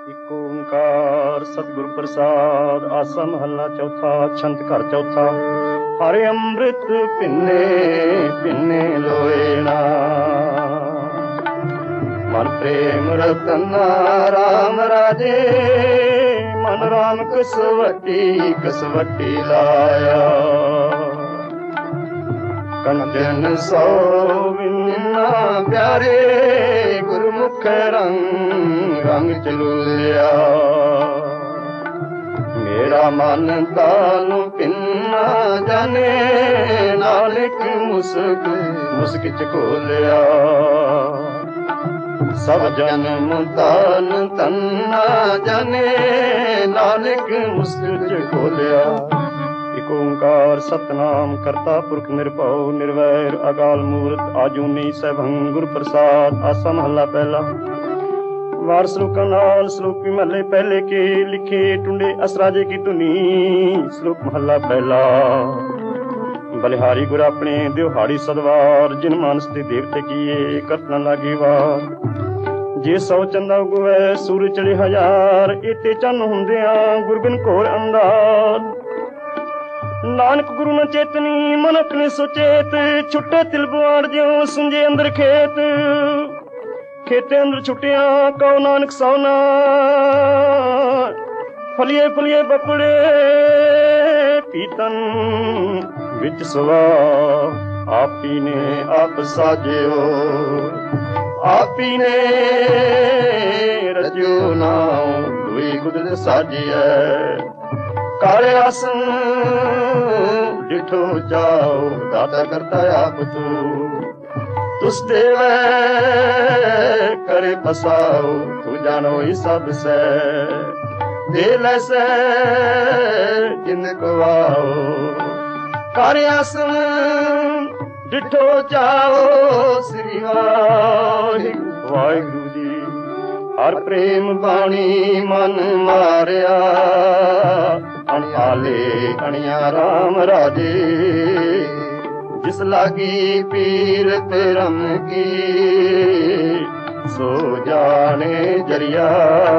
ਇੱਕ ਓੰਕਾਰ ਸਤਿਗੁਰ ਪ੍ਰਸਾਦ। ਆਸਾ ਮਹੱਲਾ ਚੌਥਾ। ਛੰਤ ਘਰ ਚੌਥਾ। ਹਰਿ ਅੰਮ੍ਰਿਤ ਪਿੰਨੇ ਪਿੰਨੇ ਲੋਇਣਾ, ਮਨ ਪ੍ਰੇਮ ਰਤਨਾ ਰਾਮ ਰਾਜੇ। ਮਨ ਰਾਮ ਕਸਵੱਟੀ ਕਸਵੱਟੀ ਲਾਇਆ, ਕੰਚਨ ਸੋ ਵਿਨਾ ਪਿਆਰੇ। ਗੁਰਮੁਖ ਰੰਗ ਰੰਗ ਚਲੂਲਿਆ, ਮੇਰਾ ਮਨ ਤਾਨੂੰ ਪਿੰਨਾ ਜਾਣੇ। ਨਾਨਕ ਮੁਸਕ ਮੁਸਕ ਚ ਘੋਲਿਆ, ਸਭ ਜਨਮ ਤਨ ਤੰਨਾ ਜਾਣੇ। ਨਾਨਕ ਮੁਸਕ ਚ ਘੋਲਿਆ। ਇੱਕ ਓੰਕਾਰ ਸਤਿਨਾਮ ਕਰਤਾ ਪੁਰਖ ਨਿਰਭਉ ਨਿਰਵੈਰ ਅਕਾਲ ਮੂਰਤ ਆਜੂਨੀ ਸੈਭੰ ਗੁਰ ਪ੍ਰਸਾਦ। ਆਸਾ ਮਹੱਲਾ ਪਹਿਲਾ। ਵਾਰ ਸਲੋਕਾਂ ਨਾਲ। ਸਲੋਕੀ ਮਹੱਲੇ ਪਹਿਲੇ ਕੇ ਲਿਖੇ ਟੁੰਡੇ ਅਸਰਾਜੇ ਕੀ ਧੁਨੀ। ਸਲੋਕ ਮਹੱਲਾ ਪਹਿਲਾ। ਬਲਿਹਾਰੀ ਗੁਰ ਆਪਣੇ ਦਿਹਾੜੀ ਸਦਵਾਰ, ਜਿਨ ਮਾਨਸ ਤੇ ਦੇਵਤੇ ਕੀਏ ਕਰਤ ਨ ਲਾਗੇ ਵਾਰ। ਜੇ ਸੌ ਚੰਦਾ ਉਗਵੈ ਸੂਰਜ ਚੜੇ ਹਜ਼ਾਰ, ਇਤੇ ਚੰਨ ਹੁੰਦਿਆਂ ਗੁਰਬਿਨ ਘੋਰ ਅੰਧਾਰ। ਨਾਨਕ ਗੁਰੂ ਨ ਚੇਤਨੀ ਮਨ ਆਪਣੇ ਸੁਚੇਤ, ਛੁੱਟੇ ਤਿਲ ਬੁਆੜ ਜਿਉ ਸੁੰਜੇ ਅੰਦਰ ਖੇਤ। ਖੇਤੇ ਅੰਦਰ ਛੁੱਟਿਆ ਕਉ ਨਾਨਕ ਸੌਨਾ, ਫਲੀਏ ਫਲੀਏ ਬਪੜੇ ਪੀਤਨ ਵਿੱਚ ਸਵਾ। ਆਪੀ ਨੇ ਆਪ ਸਾਜਿਓ ਆਪੀ ਨੇ ਰਜਿਓ ਨਾਉ। ਦੁਈ ਕੁਦਰਤ ਸਾਜੀਐ ਕਰ ਆਸਨ ਡਿਠੋ ਜਾਓ। ਦਾਤਾ ਕਰਤਾ ਆਪ ਤੁਸ ਦੇਵੈ ਕਰੇ ਪਸਾਓ। ਤੂੰ ਜਾਣੋ ਹੀ ਸਭ ਸੈ ਦੇ ਲੈਸੈ ਜਿੰਦ ਕੋ ਆਓ। ਕਰ ਆਸਨ ਡਿਠੋ ਜਾਓ। ਸ੍ਰੀ ਵਾਹਿਗੁਰੂ ਵਾਹਿਗੁਰੂ ਜੀ। ਹਰ ਪ੍ਰੇਮ ਬਾਣੀ ਮਨ ਮਾਰਿਆ, ਅਣਆਲੇ ਅਣਿਆ ਰਾਮ ਰਾਜੇ। ਜਿਸ ਲਾਗੀ ਪੀਰਤ ਰਮ ਕੀ, ਸੋ ਜਾਣੇ ਜਰੀਆ।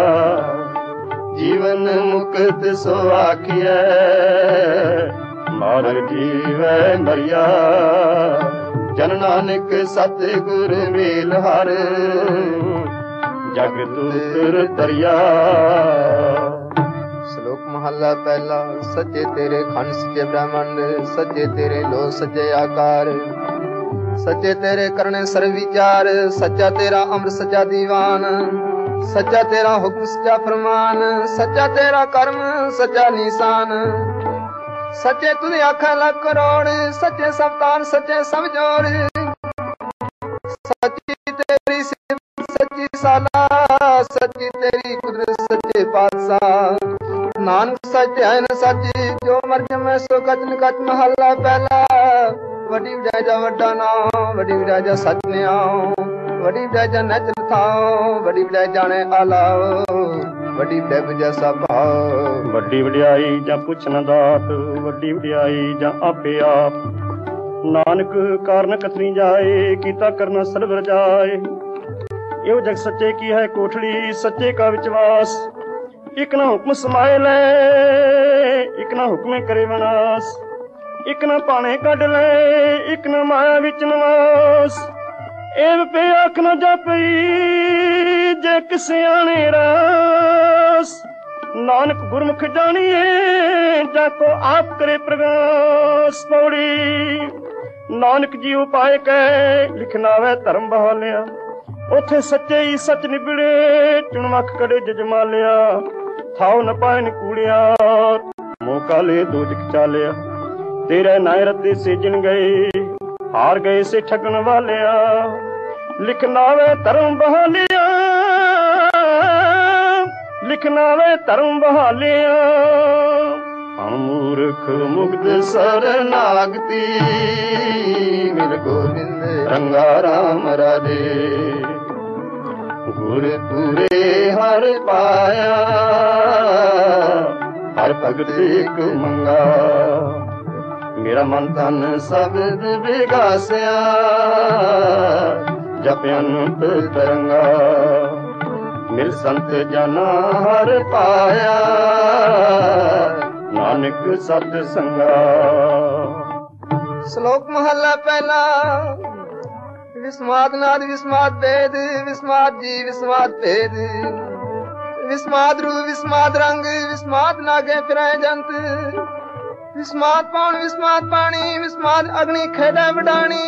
ਜੀਵਨ ਮੁਕਤ ਸੋ ਆਖਿਐ, ਮਾਰਗ ਜੀਵੈ ਮਰਿਆ। ਜਨ ਨਾਨਕ ਸਤਿਗੁਰ ਮੇਲ ਹਰ, ਜਗਤ ਉਤਰ ਤਰਿਆ। ਸ਼ਲੋਕ ਮਹੱਲਾ ਪਹਿਲਾ। ਸੱਚੇ ਤੇਰੇ ਖੰਡ ਸੱਚੇ ਬ੍ਰਹਮੰਡ, ਸੱਚੇ ਤੇਰੇ ਲੋ ਸੱਚੇ ਆਕਾਰ। ਸੱਚੇ ਤੇਰੇ ਕਰਨੇ ਸਰਬ ਵਿਚਾਰ, ਸੱਚਾ ਤੇਰਾ ਅੰਮ੍ਰਿਤ ਸੱਚਾ ਦੀਵਾਨ। ਸੱਚਾ ਤੇਰਾ ਹੁਕਮ ਸੱਚਾ ਫਰਮਾਨ, ਸੱਚਾ ਤੇਰਾ ਕਰਮ ਸੱਚਾ ਨਿਸ਼ਾਨ। ਸੱਚੇ ਤੁਧ ਆਖਾਂ ਲੱਖ ਕਰੋੜ, ਸੱਚੇ ਸਭ ਤਾਨ ਸੱਚੇ ਸਭ ਜੋੜ। ਸੱਚੀ ਤੇਰੀ ਸਿਫਤ ਸੱਚੀ ਸਾਲਾ, ਸੱਚੀ ਤੇਰੀ ਕੁਦਰਤ ਸੱਚੇ ਪਾਤਸ਼ਾਹ। ਨਾਨਕ ਸੱਚ ਹੈ ਨ ਸੱਚੀ, ਜੋ ਮਰ ਜਮੈ ਸੋ ਕਚ ਨ ਕਚ। ਮਹੱਲਾ ਪਹਿਲਾ। ਵੱਡੀ ਵਡਿਆਈ ਦਾ ਵੱਡਾ ਨਾਮ, ਵੱਡੀ ਵਡਿਆਈ ਦਾ ਸੱਚ ਨਿਆਉ। ਵੱਡੀ ਵਡਿਆਈ ਦਾ ਨੈਚਰ ਥਾਉ, ਵੱਡੀ ਵਡਿਆਈ ਜਾਣੇ ਆਲਾਓ। ਵੱਡੀ ਵਡਿਆਈ ਬਜੈਸਾ ਭਾਉ। ਵੱਡੀ ਵਡਿਆਈ ਜਾਂ ਪੁੱਛ ਨ ਦਾਤ, ਵੱਡੀ ਵਡਿਆਈ ਜਾਂ ਆਪੇ ਆਪ। ਨਾਨਕ ਕਾਰਨ ਕਥਨੀ ਜਾਏ, ਕੀਤਾ ਕਰਨਾ ਸਰਬ ਰਜਾਏ। ਇਹੋ ਜਗ ਸੱਚੇ ਕੀ ਹੈ ਕੋਠੜੀ, ਸੱਚੇ ਕਾ ਵਿਚਵਾਸ। ਇੱਕ ਨਾ ਹੁਕਮ ਸਮਾਏ ਲੈ, ਇੱਕ ਨਾ ਹੁਕਮੇ ਕਰੇ ਵਿਨਾਸ਼। ਇੱਕ ਨਾ ਭਾਣੇ ਕੱਢ ਲੈ, ਇੱਕ ਨਾ ਮਾਇਆ ਵਿੱਚ ਨਿਵਾਸ। ਇਹ ਪੇ ਆਖ ਨਾ ਜਾਪਈ, ਜੇ ਕਿਸੇ ਆਣੇ ਰਾਸ। ਨਾਨਕ ਗੁਰਮੁਖ ਜਾਣੀਏ, ਜਾ ਕੋ ਆਪ ਕਰੇ ਪ੍ਰਗਾਸ। ਪੌੜੀ। ਨਾਨਕ ਜੀ ਉਪਾਏ ਕਹਿ, ਲਿਖਣਾ ਵੈ ਧਰਮ ਬਹਾਲਿਆ। ਉੱਥੇ ਸੱਚੇ ਹੀ ਸੱਚ ਨਿਬੜੇ, ਚੁਣਵੱਖ ਕੜੇ ਜਜਮਾਲਿਆ। ਥਾਉ ਨ ਪਾਏ ਨ ਕੂੜਿਆ, ਮੋਹ ਕਾਲੇ ਦੋਜਕ ਚਾਲਿਆ। ਤੇਰੇ ਨਾਇ ਰਤੇ ਸੇਜਣ ਗਏ, ਹਾਰ ਗਏ ਸੇ ਠਗਣ ਵਾਲਿਆ। ਲਿਖਣਾ ਵੇ ਧਰਮ ਬਹਾਲਿਆ, ਲਿਖਣਾ ਵੇ ਧਰਮ ਬਹਾਲਿਆ। ਮੂਰਖ ਮੁਗਧ ਸਰਨਾਗਤੀ, ਮਿਲ ਗੋਬਿੰਦ ਰੰਗਾ ਰਾਮ ਰਾਜੇ। ਗੁਰ ਪੂਰੇ ਹਰ ਪਾਇਆ, ਹਰ ਭਗਤ ਇੱਕ ਮੰਗਾ। ਮੇਰਾ ਮਨ ਤਨ ਸਬਦ ਵਿਗਾਸਿਆ, ਜਪ ਅਨੰਤ ਤਰੰਗਾ। ਮਿਲ ਸੰਤ ਜਨਾ ਹਰ ਪਾਇਆ, ਨਾਨਕ ਸਤ ਸੰਗਾ। ਸ਼ਲੋਕ ਮਹਲਾ ਪਹਿਲਾ। ਵਿਸਮਾਦ ਨਾਦ ਵਿਸਮਾਦ ਭੇਦ, ਵਿਸਮਾਦ ਜੀ ਵਿਸਮਾਦ ਭੇਦ, ਵਿਸਮਾਦ ਰੂ ਵਿਸਮਾਦ ਰੰਗ, ਵਿਸਮਾਦ ਨਾਗੇ ਫਿਰੈ ਜੰਤ, ਵਿਸਮਾਦ ਪਾਉਣ ਵਿਸਮਾਦ ਪਾਣੀ, ਵਿਸਮਾਦ ਅਗਨੀ ਖੇਡੈ ਵਡਾਣੀ,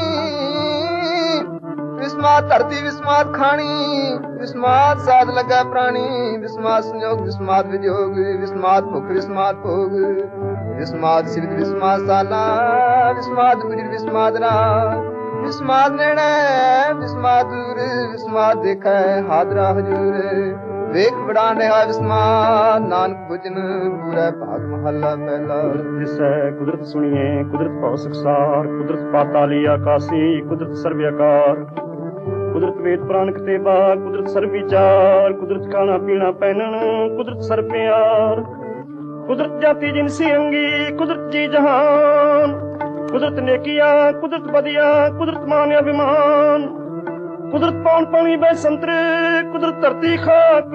ਵਿਸਮਾਦ ਧਰਤੀ ਵਿਸਮਾਦ ਖਾਣੀ, ਵਿਸਮਾਦ ਸਾਧ ਲੱਗਾ ਪ੍ਰਾਣੀ, ਵਿਸਮਾਦ ਸੰਯੋਗ ਵਿਸਮਾਦ ਵਿਜੋਗ, ਵਿਸਮਾਦ ਭੁਖ ਵਿਸਮਾਦ ਭੋਗ, ਵਿਸਮਾਦ ਸਿਵਤ ਵਿਸਮਾਦ ਸਾਲਾ, ਵਿਸਮਾਦ ਗੁਜਰ ਵਿਸਮਾਦ ਰਾਤ, ਵਿਸਮਾਦ ਨੇੜੇ ਵਿਸਮਾਦ ਦੂਰ, ਵਿਸਮਾਦ ਦੇਖੈ ਹਾਜ਼ਰਾ ਹਜੂਰ, ਵੇਖ ਬੜਾ ਨਿਹਾ ਵਿਸਮਾਦ, ਨਾਨਕ ਬੁਝਨ ਪੂਰਾ ਭਾਗ ਮਹੱਲਾ ਪਹਿਲਾ। ਜਿਸੈ ਕੁਦਰਤ ਸੁਣੀਏ ਕੁਦਰਤ ਭਉ ਸੰਸਾਰ, ਕੁਦਰਤ ਪਾਤਾਲੀ ਆਕਾਸੀ, ਕੁਦਰਤ ਸਰਬ ਆਕਾਰ, ਕੁਦਰਤ ਵੇਦ ਪ੍ਰਾਨ ਕਤੇ ਬਾ, ਕੁਦਰਤ ਸਰਬ ਵਿਚਾਰ, ਕੁਦਰਤ ਖਾਣਾ ਪੀਣਾ ਪਹਿਨਣ, ਕੁਦਰਤ ਸਰਬ ਪਿਆਰ, ਕੁਦਰਤ ਜਾਤੀ ਜਿਨਸੀ ਅੰਗੀ, ਕੁਦਰਤ ਜੀ ਜਹਾਨ, ਕੁਦਰਤ ਨੇਕੀਆਂ ਕੁਦਰਤ ਬਦੀਆਂ, ਕੁਦਰਤ ਮਾਨ ਅਭਿਮਾਨ, ਕੁਦਰਤ ਪੌਣ ਪਾਣੀ ਬੈ ਸੰਤਰ, ਕੁਦਰਤ ਧਰਤੀ ਖਾਕ,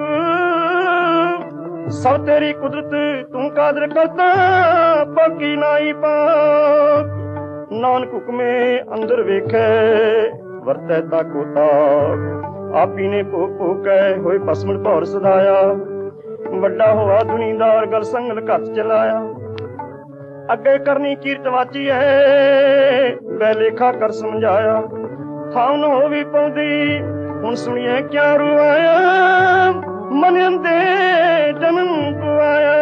ਸਭ ਤੇਰੀ ਕੁਦਰਤ ਤੂੰ ਕਾਦਰ ਕਰਤਾ, ਬਾਕੀ ਨਾਈ ਪਾਕ, ਨਾਨਕ ਹੁਕਮੇ ਅੰਦਰ ਵੇਖੈ ਵਰਤੈ ਤਾਕੋ ਤਾਕ, ਆਪੀ ਨੇ ਭੋਗ ਭੋਗੈ ਹੋਏ ਭਸਮਣ ਭੌਰ ਸਦਾਇਆ, ਵੱਡਾ ਹੋਆ ਦੁਨੀਦਾਰ ਗਲ ਸੰਗਲ ਘੱਟ ਚਲਾਇਆ, ਅੱਗੇ ਕਰਨੀ ਕੀਰਤ ਵਾਚੀ ਹੈ, ਬੈ ਲੇਖਾ ਕਰ ਸਮਝਾਇਆ, ਥਾਂ ਨੂੰ ਹੋ ਵੀ ਪਾਉਂਦੀ ਹੁਣ ਸੁਣੀਏ ਕਿਆ ਰੁਆਇਆ, ਮਨ ਅੰਦੇ ਜਨਮ ਗਵਾਇਆ,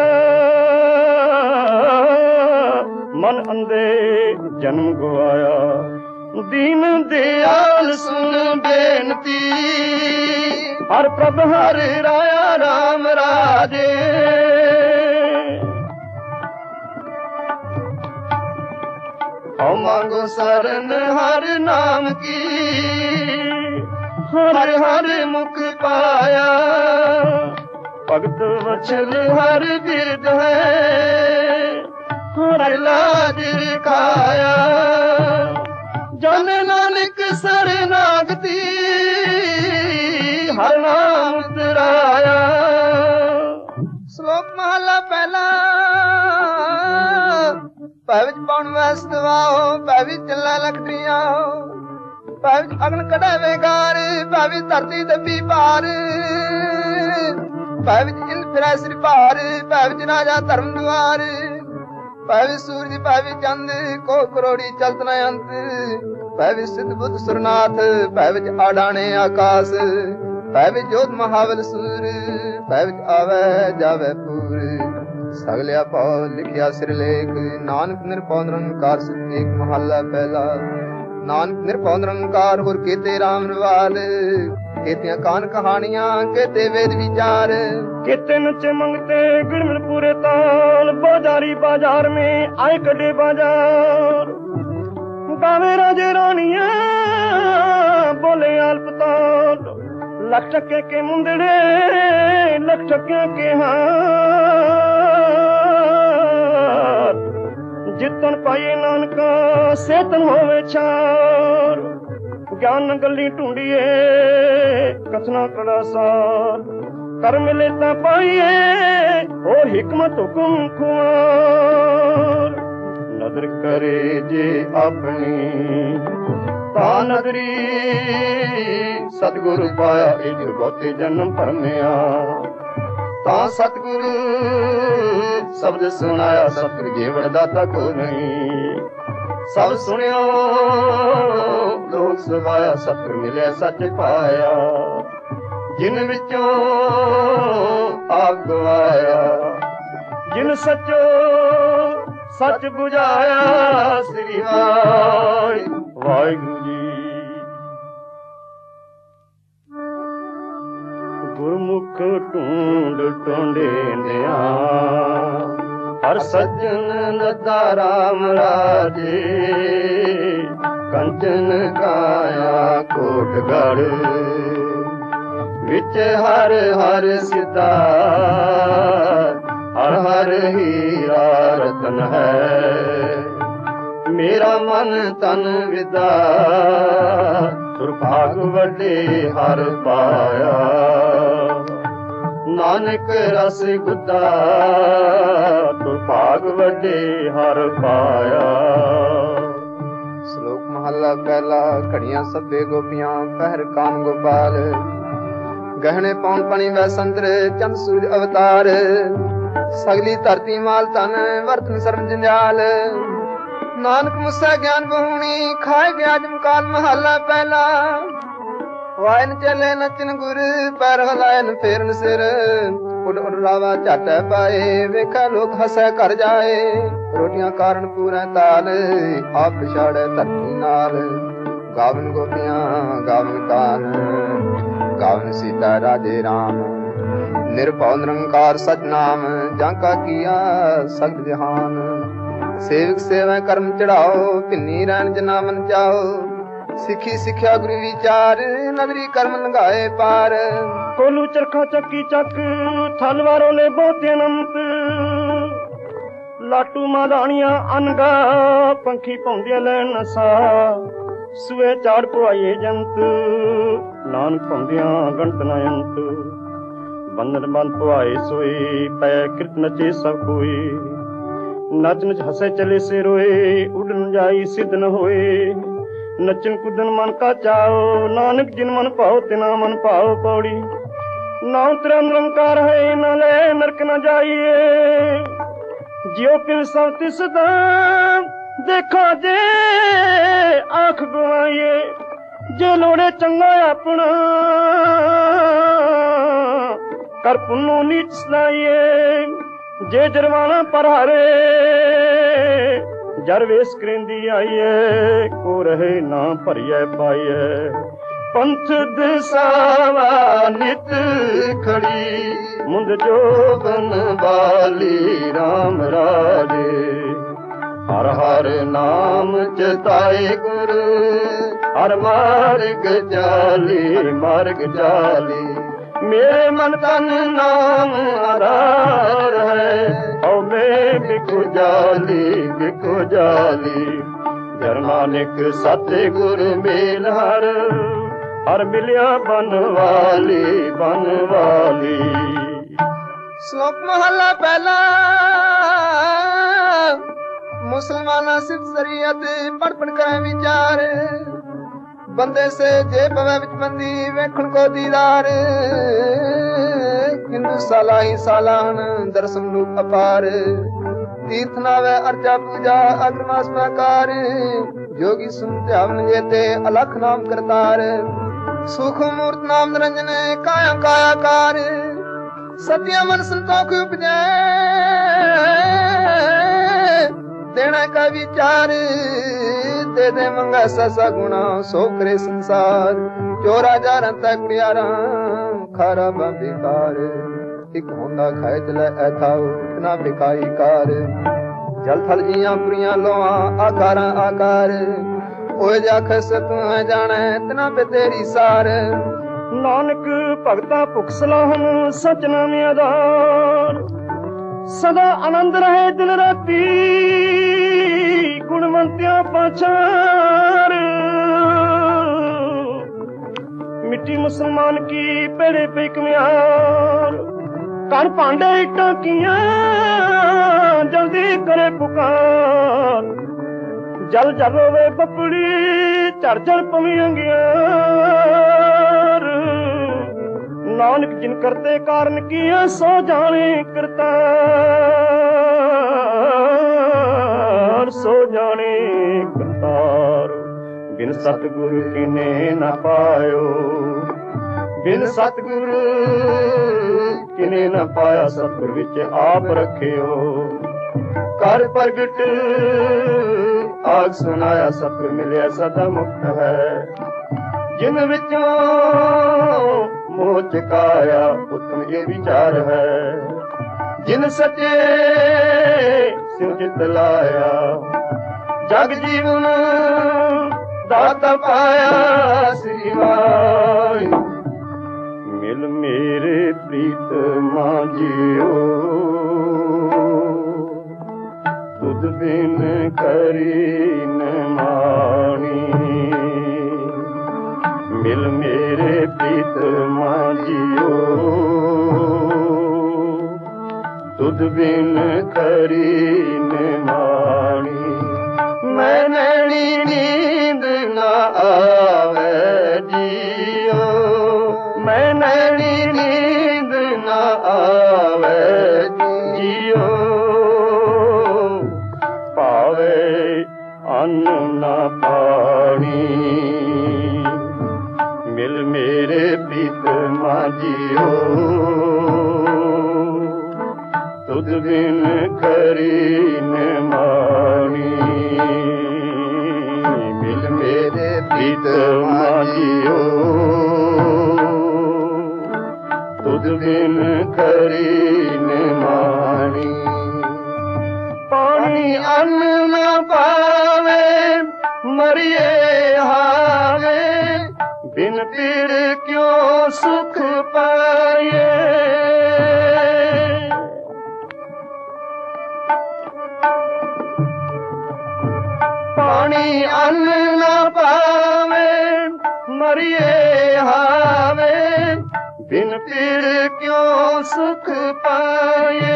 ਮਨ ਅੰਦੇ ਜਨਮ ਗਵਾਇਆ, ਦੀਨ ਦਿਆਲ ਸੁਣ ਬੇਨਤੀ, ਹਰ ਪ੍ਰਭ ਹਰ ਰਾਇਆ ਰਾਮ ਰਾਜੇ, ਹਉ ਮੰਗੋ ਸਰਨ ਹਰ ਨਾਮ ਕੀ, ਹਰ ਹਰ ਮੁਖ ਪਾਇਆ, ਭਗਤ ਵਛਲ ਹਰ ਬਿਰਦ ਹੈ, ਹਰ ਲਾਜ ਰਖਾਇਆ, ਜਨ ਨਾਨਕ ਸਰਨਾਗਤੀ, ਹਰ ਨਾਮ ਤਰਾਇਆ। ਸ਼ਲੋਕ ਮਹਲਾ ਪਹਿਲਾ। ਭੈ ਵਿੱਚ ਪਾਉਣ ਵਸਤ ਵਾਓ, ਭੈ ਵਿੱਚ ਚੱਲੈ ਲਖਤਰੀਆਂ, ਭੈ ਵਿੱਚ ਅਗਨ ਕਢੈ ਵੇਗਾਰ, ਭੈ ਵਿੱਚ ਧਰਤੀ ਦੱਬੀ ਭਾਰ, ਭੈ ਵਿੱਚ ਇੰਦ ਫਿਰੈ ਸਿਰ ਭਾਰ, ਭੈ ਵਿੱਚ ਰਾਜਾ ਧਰਮ ਦੁਆਰ, ਭੈ ਵਿੱਚ ਸੂਰਜ ਭੈ ਵਿੱਚ ਚੰਦ, ਕੋ ਕਰੋੜੀ ਚਲਤ ਨ ਅੰਤ, ਭੈ ਵਿੱਚ ਸਿੱਧ ਬੁੱਧ ਸੁਰਨਾਥ, ਭੈ ਵਿੱਚ ਆਡਾਣੇ ਆਕਾਸ, ਭੈ ਵਿੱਚ ਜੋਤ ਮਹਾਬਲ ਸੂਰ, ਭੈ ਵਿੱਚ ਆਵੈ ਜਾਵੈ ਪੂਰ, ਸਗਲਿਆ ਭਾਉ ਲਿਖਿਆ ਸਿਰ ਲੇਖ, ਨਾਨਕ ਨਿਰਭਉ ਨਿਰੰਕਾਰ ਏਕ ਮਹੱਲਾ ਪਹਿਲਾ। ਨਾਨਕ ਨਿਰਭਉ ਨਿਰੰਕਾਰ ਹੋਰ ਕੀਤੇ ਰਾਮ ਰਵਾਲ, ਕੀਤੀਆਂ ਕਾਨ ਕਹਾਣੀਆਂ ਕੀਤੇ ਵੇਦ ਵਿਚਾਰ, ਕੀਤੇ ਨੱਚੇ ਮੰਗਤੇ ਗਿਣਮਿਲ ਪੂਰੇ ਤਾਲ, ਬਾਜ਼ਾਰੀ ਬਾਜ਼ਾਰ में आए कटे बाजार, गावे राजे रानियां बोले आलपताल, लख टके के मुंदड़े लख टके के हार, जितन पाइए नानका सेतन होवे चार, ज्ञान गली ढूंढिए कथना कड़ा सार, कर मिले ता पाइए ओ हिकमत हुकुम खुआर, नदर करे जे अपनी ता नदरी, सतगुरु पाया इज बहुते जन्म भरमिया, ता सतगुरु शब्द सुनाया, सतगुरु जेवड़ दाता को नहीं, सब सुनियो लोक सवाया, सतगुरु मिले सच पाया, जिन विचों आप गवाया, जिन सचो सच बुझाया, श्री वाहिगुरु जी। गुरमुख ढूंढ ढूंढेंदिया, हर सज्जन लद्दा राम राजे, कंचन काया कोटगढ़, विच हर हर सिद्धा, हर हर हीरा रतन है, मेरा मन तन विदा, ਸੁਰਭਾਗ ਵੱਡੇ ਹਰ ਪਾਇਆ, ਨਾਨਕ ਰਸ ਗੁੱਦਾ ਸੁਰਭਾਗ ਵੱਡੇ ਹਰ ਪਾਇਆ। ਸ਼ਲੋਕ ਮਹੱਲਾ ਪਹਿਲਾ। ਘੜੀਆਂ ਸਭੇ ਗੋਪੀਆਂ ਪਹਿਰ ਕਾਨ ਗੋਪਾਲ, ਗਹਿਣੇ ਪਾਉਣ ਪਣੀ ਵੈ ਸੰਦਰ ਚੰਦ ਸੂਰਜ ਅਵਤਾਰ, ਸਗਲੀ ਧਰਤੀ ਮਾਲ ਧਨ ਵਰਤਨ ਸਰਮ ਜੰਜਾਲ, ਨਾਨਕ ਮੁਸਾ ਗਿਆਨ ਬਹੁਣੀ ਖਾਏ ਵਿਆਜਮ ਕਾਲ। ਮਹੱਲਾ ਪਹਿਲਾ। ਵਾਇਨ ਚਲੇ ਨਚਨ ਗੁਰ ਪੈਰ ਹਲਾਇਨ ਫੇਰਨ ਸਿਰ, ਉੱਡ ਉੱਡ ਲਾਵਾ ਝਾਟੈ ਪਾਏ ਵੇਖਾ ਲੋਕ ਹਸੈ ਘਰ ਜਾਏ, ਰੋਟੀਆਂ ਕਾਰਨ ਪੂਰਾ ਤਾਲ ਆਪ ਵਿਛਾੜੈ ਧਰਤੀ ਨਾਲ, ਗਾਵਨ ਗੋਪੀਆਂ ਗਾਵਨ ਕਾਨ ਗਾਵਨ ਸੀਤਾ ਰਾਜੇ ਰਾਮ, ਨਿਰਭਉ ਨਿਰੰਕਾਰ ਸਚ ਨਾਮ ਜਾਂ ਕਾ ਕੀਆ ਸਗਲ ਜਹਾਨ, ਸੇਵਕ ਸੇਵਾ ਕਰਮ ਚੜਾਓ ਭਿੰਨੀ ਰਹਿਣ ਜਨਾ ਮਨ ਚਾਓ, ਸਿੱਖੀ ਸਿੱਖਿਆ ਗੁਰੂ ਵਿਚਾਰ ਨਦਰੀ ਕਰਮ ਲੰਘਾਏ ਪਾਰ, ਕੋਲੂ ਚਰਖਾ ਚੱਕੀ ਚੱਕ ਥਲਵਾਰੋਂ ਨੇ ਬਹੁਤੇ ਅਨੰਤ, ਲਾਟੂ ਮਾਦਾਣੀਆਂ ਅਨਗਾ ਪੰਖੀ ਪਾਉਂਦੀਆਂ ਲੈਣ ਨਸਾ, ਸੂਏ ਚਾੜ ਪੁਆਈਏ ਜੰਤ ਨਾਨਕ ਪਾਉਂਦੀਆਂ ਗਣਤ ਨਾ ਅੰਤ, ਬੰਧਨ ਬੰਦ ਪੁਆਏ ਸੋਏ ਪੈ ਕਿਰਤ ਨਚੇ ਸਭ ਕੋਈ, ਨਚ ਨਚ ਹਸੇ ਚਲੇ ਸੇ ਰੋਏ ਉੱਡਣ ਜਾਈ ਸਿੱਧ ਨ ਹੋਏ, ਨਚਨ ਕੁਦਨ ਮਨ ਕਾ ਚਾਓ ਨਾਨਕ ਜਿਨ ਮਨ ਭਾਉ ਤਿਨਾ ਮਨ ਭਾਉ ਪੌੜੀ, ਨਾਉ ਤੇਰਾ ਨਿਰੰਕਾਰ ਹੈ ਨਾ ਲੈ ਨਰਕ ਨ ਜਾਈਏ, ਜਿਉ ਪਿਲ ਸਭ ਤਿਸ ਦਾ ਦੇਖੋ ਜੇ ਆਖ ਗਵਾਈਏ, ਜੇ ਲੋੜੇ ਚੰਗਾ ਆਪਣਾ ਕਰ ਪੁੰਨੂ ਨੀਚ ਸਲਾਈਏ, ਜੇ ਜਰਵਾਣਾ ਪਰ ਹਾਰੇ ਜਰ ਵੇਸ ਕਰਿੰਦੀ ਆਈਏ, ਕੋ ਰਹੇ ਨਾ ਭਰੀਐ ਪਾਈਐ, ਪੰਥ ਦਿਸਾਵਾ ਨਿਤ ਖੜੀ ਮੁੰਦ ਜੋਬਨ ਵਾਲੀ ਰਾਮ ਰਾਜੇ, ਹਰ ਹਰ ਨਾਮ ਚਿਤਾਏ ਗੁਰ ਹਰ ਮਾਰਗ ਚਾਲੀ ਮਾਰਗ ਚਾਲੀ, ਮੇਰੇ ਮਨ ਤਨ ਨਾਮ ਆਧਾਰ ਹੈ, ਓ ਮੈਂ ਬਿਕੁ ਜਾਲੀ ਬਿਕੁ ਜਾਲੀ, ਜਰ ਨਾਨਕ ਸਤਿ ਗੁਰ ਮੇਲ ਹਰ ਹਰ ਮਿਲਿਆ ਬਨ ਵਾਲੀ ਬਨ ਵਾਲੀ। ਸ਼ਲੋਕ ਮਹੱਲਾ ਪਹਿਲਾ। ਮੁਸਲਮਾਨਾ ਸਿਫਤ ਸ਼ਰੀਅਤ ਪੜ ਪੜ ਕਰੇ ਵਿਚਾਰ, ਬੰਦੇ ਸੇ ਜੇ ਪਵੇ ਵਿੱਚ ਬੰਦੀ ਵੇਖਣ ਕੋ ਦੀਦਾਰ, ਹਿੰਦੂ ਸਾਲਾ ਹੀ ਸਾਲਾਨ ਦਰਸ਼ਨ ਰੂਪ ਅਪਾਰ, ਤੀਰਥ ਨਾਵੇ ਅਰਚਾ ਪੂਜਾ ਅਗਰਮਾਸ ਪ੍ਰਕਾਰ, ਜੋਗੀ ਸੁਨ ਧਿਆਵਨ ਜੇਤੇ ਅਲਖ ਨਾਮ ਕਰਤਾਰ, ਸੁਖ ਮੂਰਤ ਨਾਮ ਨਿਰੰਜਨ ਕਾਇਆ ਕਾਇਆਕਾਰ, ਸਤਿਆ ਮਨ ਸੰਤੋਖ ਉਪਜੈ ਦੇਣਾ ਕਾ ਵਿਚਾਰ, ਦੇ ਦੇ ਮੰਗਾ ਸਸਾ ਗੁਣਾ ਸੋ ਕਰੇ ਸੰਸਾਰ, ਚੋਰਾ ਜਾਰਾਂ ਤੈ ਗੁੜਿਆਰਾਂ ਖਾਰਾ ਬੰਬਿਕਾਰ, ਇੱਕ ਹੁੰਦਾ ਖਾਇ ਚਲੇ ਐਥਾਉ ਇਤਨਾ ਬਿਕਾਈ ਕਾਰ, ਜਲ ਥਲ ਜੀਆਂ ਪੁਰੀਆਂ ਲੋਆਂ ਆਕਾਰਾਂ ਆਕਾਰ, ਓਏ ਜਾਖ ਸਤੂੰ ਜਾਣੈ ਇਤਨਾ ਬੇ ਤੇਰੀ ਸਾਰ, ਨਾਨਕ ਭਗਤਾ ਭੁਖ ਸਲਾਹਨ ਸਚ ਨਾਮ ਆਧਾਰ, ਸਦਾ ਆਨੰਦ ਰਹੇ ਦਿਨ ਰਾਤੀ ਗੁਣਵੰਤਿਆਂ ਪਾਛਾਰ, ਮਿੱਟੀ ਮੁਸਲਮਾਨ ਕੀ ਪੇੜੇ ਪਈ ਕਮਿਆਰ, ਕਰ ਭਾਂਡੇ ਇੱਟਾਂ ਕੀਆਂ ਜਲਦੀ ਕਰੇ ਪੁਕਾਰ, ਜਲ ਜਲ ਹੋਵੇ ਬੱਪੜੀ ਝੜ ਝੜ ਪਵੀਂ ਅੰਗਿਆਰ, ਨਾਨਕ ਜਿਨ ਕਰਤੇ ਕਾਰਨ ਕੀਆ ਸੋ ਜਾਣੇ ਕਰਤਾਰ, ਸੋ ਜਾਣੇ ਕਰਤਾਰ, ਬਿਨ ਸਤਿਗੁਰੂ ਕਿਨੇ ਨਾ ਪਾਇਓ, ਬਿਨ ਸਤਿਗੁਰੂ ਕਿਨੇ ਨਾ ਪਾਇਆ, ਸਤਿਗੁਰ ਵਿੱਚ ਆਪ ਰੱਖਿਓ, ਕਰ ਪ੍ਰਗਟ ਆਗ ਸੁਨਾਇਆ, ਸਤਿਗੁਰ ਮਿਲਿਆ ਸਦਾ ਮੁਕਤ ਹੈ, ਜਿਨ ਵਿੱਚੋਂ ਮੋਹ ਚਕਾਇਆ ਉਤਮ ਇਹ ਵਿਚਾਰ ਹੈ, ਜਿਨ ਸੱਚੇ ਸਿਉ ਚਿਤ ਲਾਇਆ, ਜਗ ਜੀਵਨ ਦਾਤਾ ਪਾਇਆ, ਸ੍ਰੀ ਵਾਹਿਗੁਰੂ ਮਿਲ ਮੇਰੇ ਪ੍ਰੀਤ ਮਾਂ ਜੀਓ, ਤੁਧ ਬਿਨ ਕਰੀ ਨ ਮਾਣੀ, मिल मेरे प्रीतमा जियो तुद बिन खरी निमाणी मैं नैनी नींद न आवे जियो मैं नैनी नींद न आवे जियो पावे अन्न न पानी मिल मेरे प्रीतमा जियो तुद बिन खरी निमाणी मिल मेरे प्रीतमा जियो तुद बिन खरी निमाणी पानी अन्न न पावे मरिए हावे बिन पीड़ क्यों सुख पाए पानी अन्न न पावे मरिए हावे बिन पीड़ क्यों सुख पाए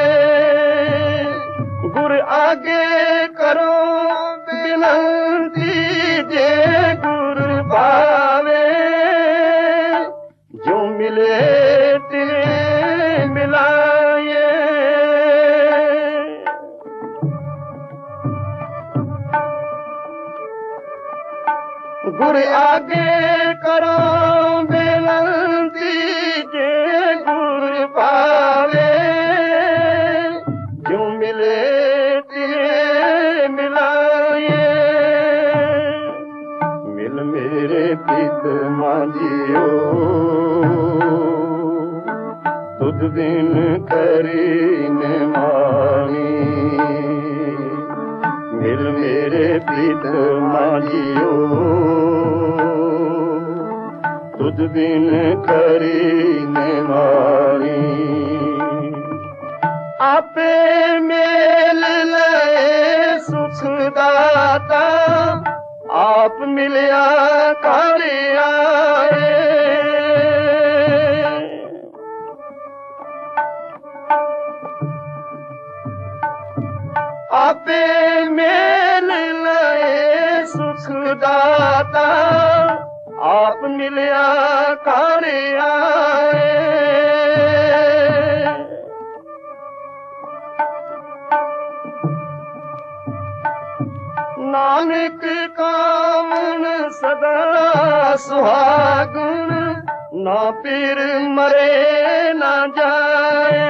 गुर आगे करो विनती जे गुर पावे जो मिले तिने मिलाए गुर आगे करो विनती जे गुर पावे जो मिले तिने मिलाए मिल मेरे प्रीतमा जियो तुद बिन खरी निमाणी मिल मेरे प्रीतमा जियो तुद बिन खरी निमाणी आपे मेल ले सुख दाता आप मिलिया कर आए आपे मेल ले सुख दाता आप मिलिया कर आए नानक कामन सदा सुहागन ना पीर मरे ना जाए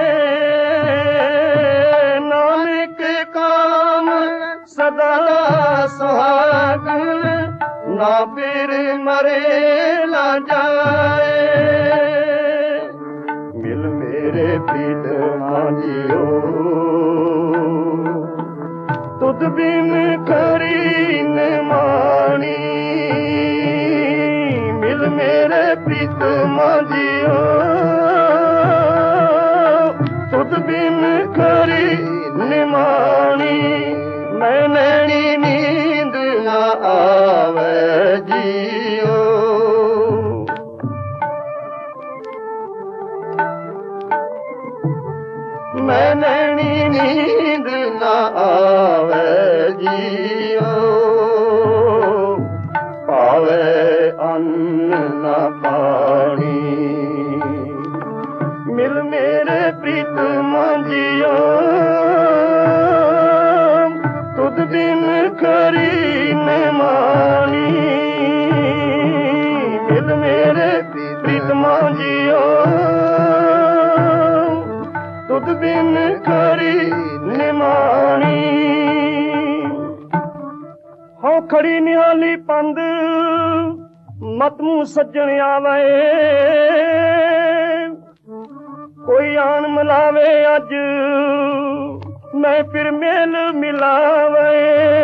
नानक कामन सदा सुहागन ना पीर मरे ना जाए मिल मेरे प्रीतमा जियो तुद बिन खरी निमाणी मिल मेरे प्रीतमा जियो तुद बिन खरी निमाणी मैं नैनी नींद न आवे जियो मैं नैनी नींद न आवे जियो पावे अन्न न पानी मिल मेरे प्रीतमा जियो तुद बिन खरी निमाणी मिल मेरे प्रीतमा जियो तुद बिन खरी निमाणी हो खड़ी निहाली पंद मत मुंह सज्जन आवे कोई आन मिलावे अज मैं फिर मेल मिलावे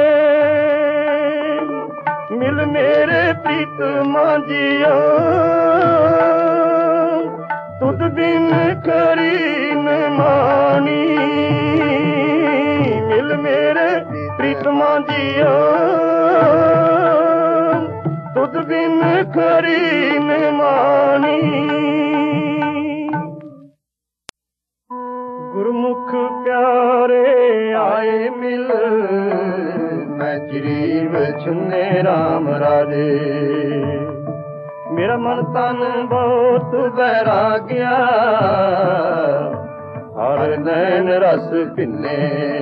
मिल मेरे प्रीतमा जियो तुद बिन खरी निमाणी मिल मेरे प्रीतमा जियो तुद ਤੁਧ ਬਿਨ ਖਰੀ ਨਿਮਾਣੀ। ਗੁਰਮੁਖ ਪਿਆਰੇ ਆਏ ਮਿਲ, ਮੈਂ ਜਰੀਬ ਛੁਨੇ ਰਾਮ ਰਾਜੇ। ਮੇਰਾ ਮਨ ਤਨ ਬਹੁਤ ਵੈਰਾਗਿਆ, ਹਰ ਨੈਣ ਰਸ ਭਿੰਨੇ।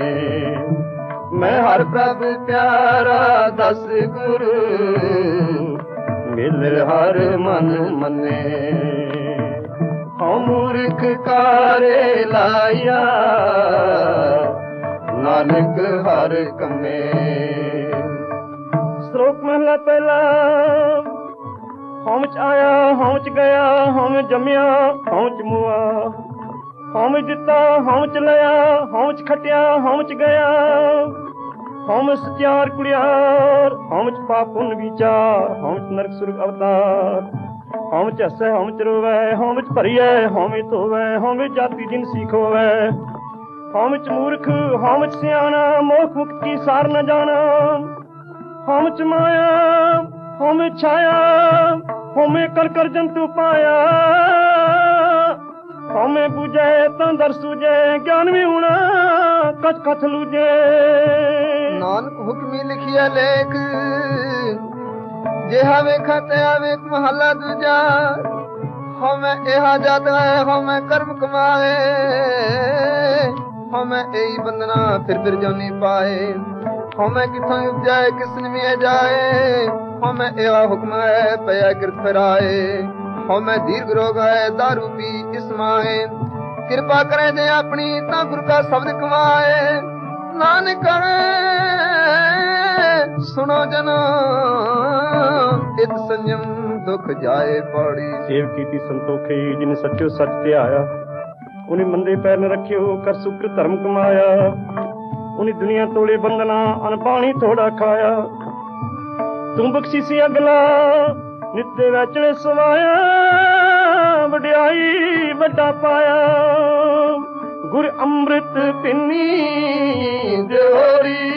ਮੈਂ ਹਰ ਪ੍ਰਭ ਪਿਆਰਾ ਦਸ ਗੁਰੂ, ਮਿਲ ਹਰ ਮਨ ਮੰਨੇ। ਹਉ ਮੂਰਖ ਕਾਰੇ ਲਾਇਆ, ਨਾਨਕ ਹਰ ਕੰਮੇ। ਸ਼ਲੋਕ ਮਹਲਾ ਪਹਿਲਾ। ਹਉ ਚ ਆਇਆ ਹਉ ਚ ਗਿਆ, ਹਉ ਜੰਮਿਆ ਹਉ ਚ ਮੁਆ। ਹਉ ਦਿੱਤਾ ਹਉ ਚ ਲਿਆ, ਹਉ ਚ ਖਟਿਆ ਹਉ ਚ ਗਿਆ। ਹਉ ਸਚਿਆਰ ਕੁੜਿਆਰ, ਹਉ ਚ ਪਾਪ ਪੁੰਨ ਵਿਚਾਰ। ਹਉ ਚ ਨਰਕ ਸੁਰਗ ਅਵਤਾਰ। ਹਉ ਚ ਹੱਸੈ ਹਉ ਚ ਰੋਵੈ, ਹਉ ਚ ਭਰੀਐ ਹਉ ਚ ਧੋਵੈ। ਹਉ ਜਾਤੀ ਜਿਨ ਸਿਖੋਵੈ। ਹਉ ਚ ਮੂਰਖ ਹਉ ਚ ਸਿਆਣਾ, ਮੋਖ ਮੁਕਤ ਕੀ ਸਾਰ ਨ ਜਾਣਾ। ਹਉ ਚ ਮਾਇਆ ਹਉ ਛਾਇਆ, ਹਉ ਕਰ ਕਰ ਜੰਤੂ ਪਾਇਆ। ਹਉ ਬੁਝੈ ਤਾਂ ਦਰ ਸੂਝੈ, ਗਿਆਨ ਵੀ ਹੋਣਾ ਕਛ ਕਛ ਲੂਝੈ। ਨਾਨਕ ਹੁਕਮੀ ਲਿਖਿਆ ਲੇਖ, ਜਿਹਾ ਵੇਖਾ ਤਿਆ ਵੇਖ ਮਹਲਾ ਦੂਜਾ। ਹਉਮੈ ਇਹਾ ਜਾਤ ਹੈ ਹਉਮੈ ਕਰਮ ਕਮਾਏ। ਹਉਮੈ ਇਹੀ ਬੰਦਨਾ ਫਿਰ ਜੋਨੀ ਪਾਏ। ਹਉਮੈ ਕਿੱਥੋਂ ਉਪਜਾਏ ਕਿਸ ਨਿਮਿਆ ਜਾਏ। ਹਉਮੈ ਇਹਾ ਹੁਕਮ ਹੈ ਪਿਆ ਕਿਰਤ ਫਿਰਾਏ। ਹਉਮੈ ਦੀਰਘ ਰੋਗ ਹੈ ਦਾਰੂ ਪੀ ਇਸ ਮਾਏ। ਕਿਰਪਾ ਕਰੇ ਜੇ ਆਪਣੀ ਤਾਂ ਗੁਰ ਕਾ ਸ਼ਬਦ ਕਮਾਏ। ਨਾਨਕ ਸੁਣੋ ਜਨ ਇਤ ਸੰਜਮ ਦੁਖ ਜਾਏ ਪੌੜੀ। ਸੇਵ ਕੀਤੀ ਸੰਤੋਖੀ ਜਿਨ ਸੱਚੋ ਸੱਚ ਧਿਆਇਆ। ਉਹਨੇ ਮੰਦੇ ਪੈਰ ਨ ਰੱਖਿਓ ਕਰ ਸੁਕਰ ਧਰਮ ਕਮਾਇਆ। ਉਹਨੇ ਦੁਨੀਆ ਤੋੜੇ ਬੰਦਨਾ ਅਨ ਪਾਣੀ ਥੋੜਾ ਖਾਇਆ। ਤੂੰ ਬਖਸ਼ੀ ਸੀ ਅਗਲਾ ਨਿੱਤੇ ਵੇਚਣੇ ਸਵਾਇਆ। ਵਡਿਆਈ ਵੱਡਾ ਪਾਇਆ ਗੁਰ ਅੰਮ੍ਰਿਤ ਪਿੰਨੀ ਦਿਓਰੀ।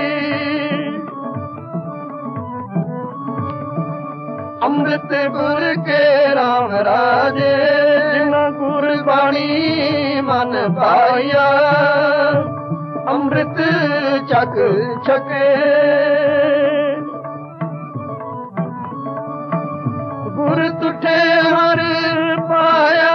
ਅੰਮ੍ਰਿਤ ਗੁਰ ਕੇ ਰਾਮ ਰਾਜੇ। ਜਿਨਾ ਗੁਰ ਬਾਣੀ ਮਨ ਪਾਇਆ। ਅੰਮ੍ਰਿਤ ਛਕ ਛਕੇ ਗੁਰ ਤੁਠੇ ਹਰ ਪਾਇਆ।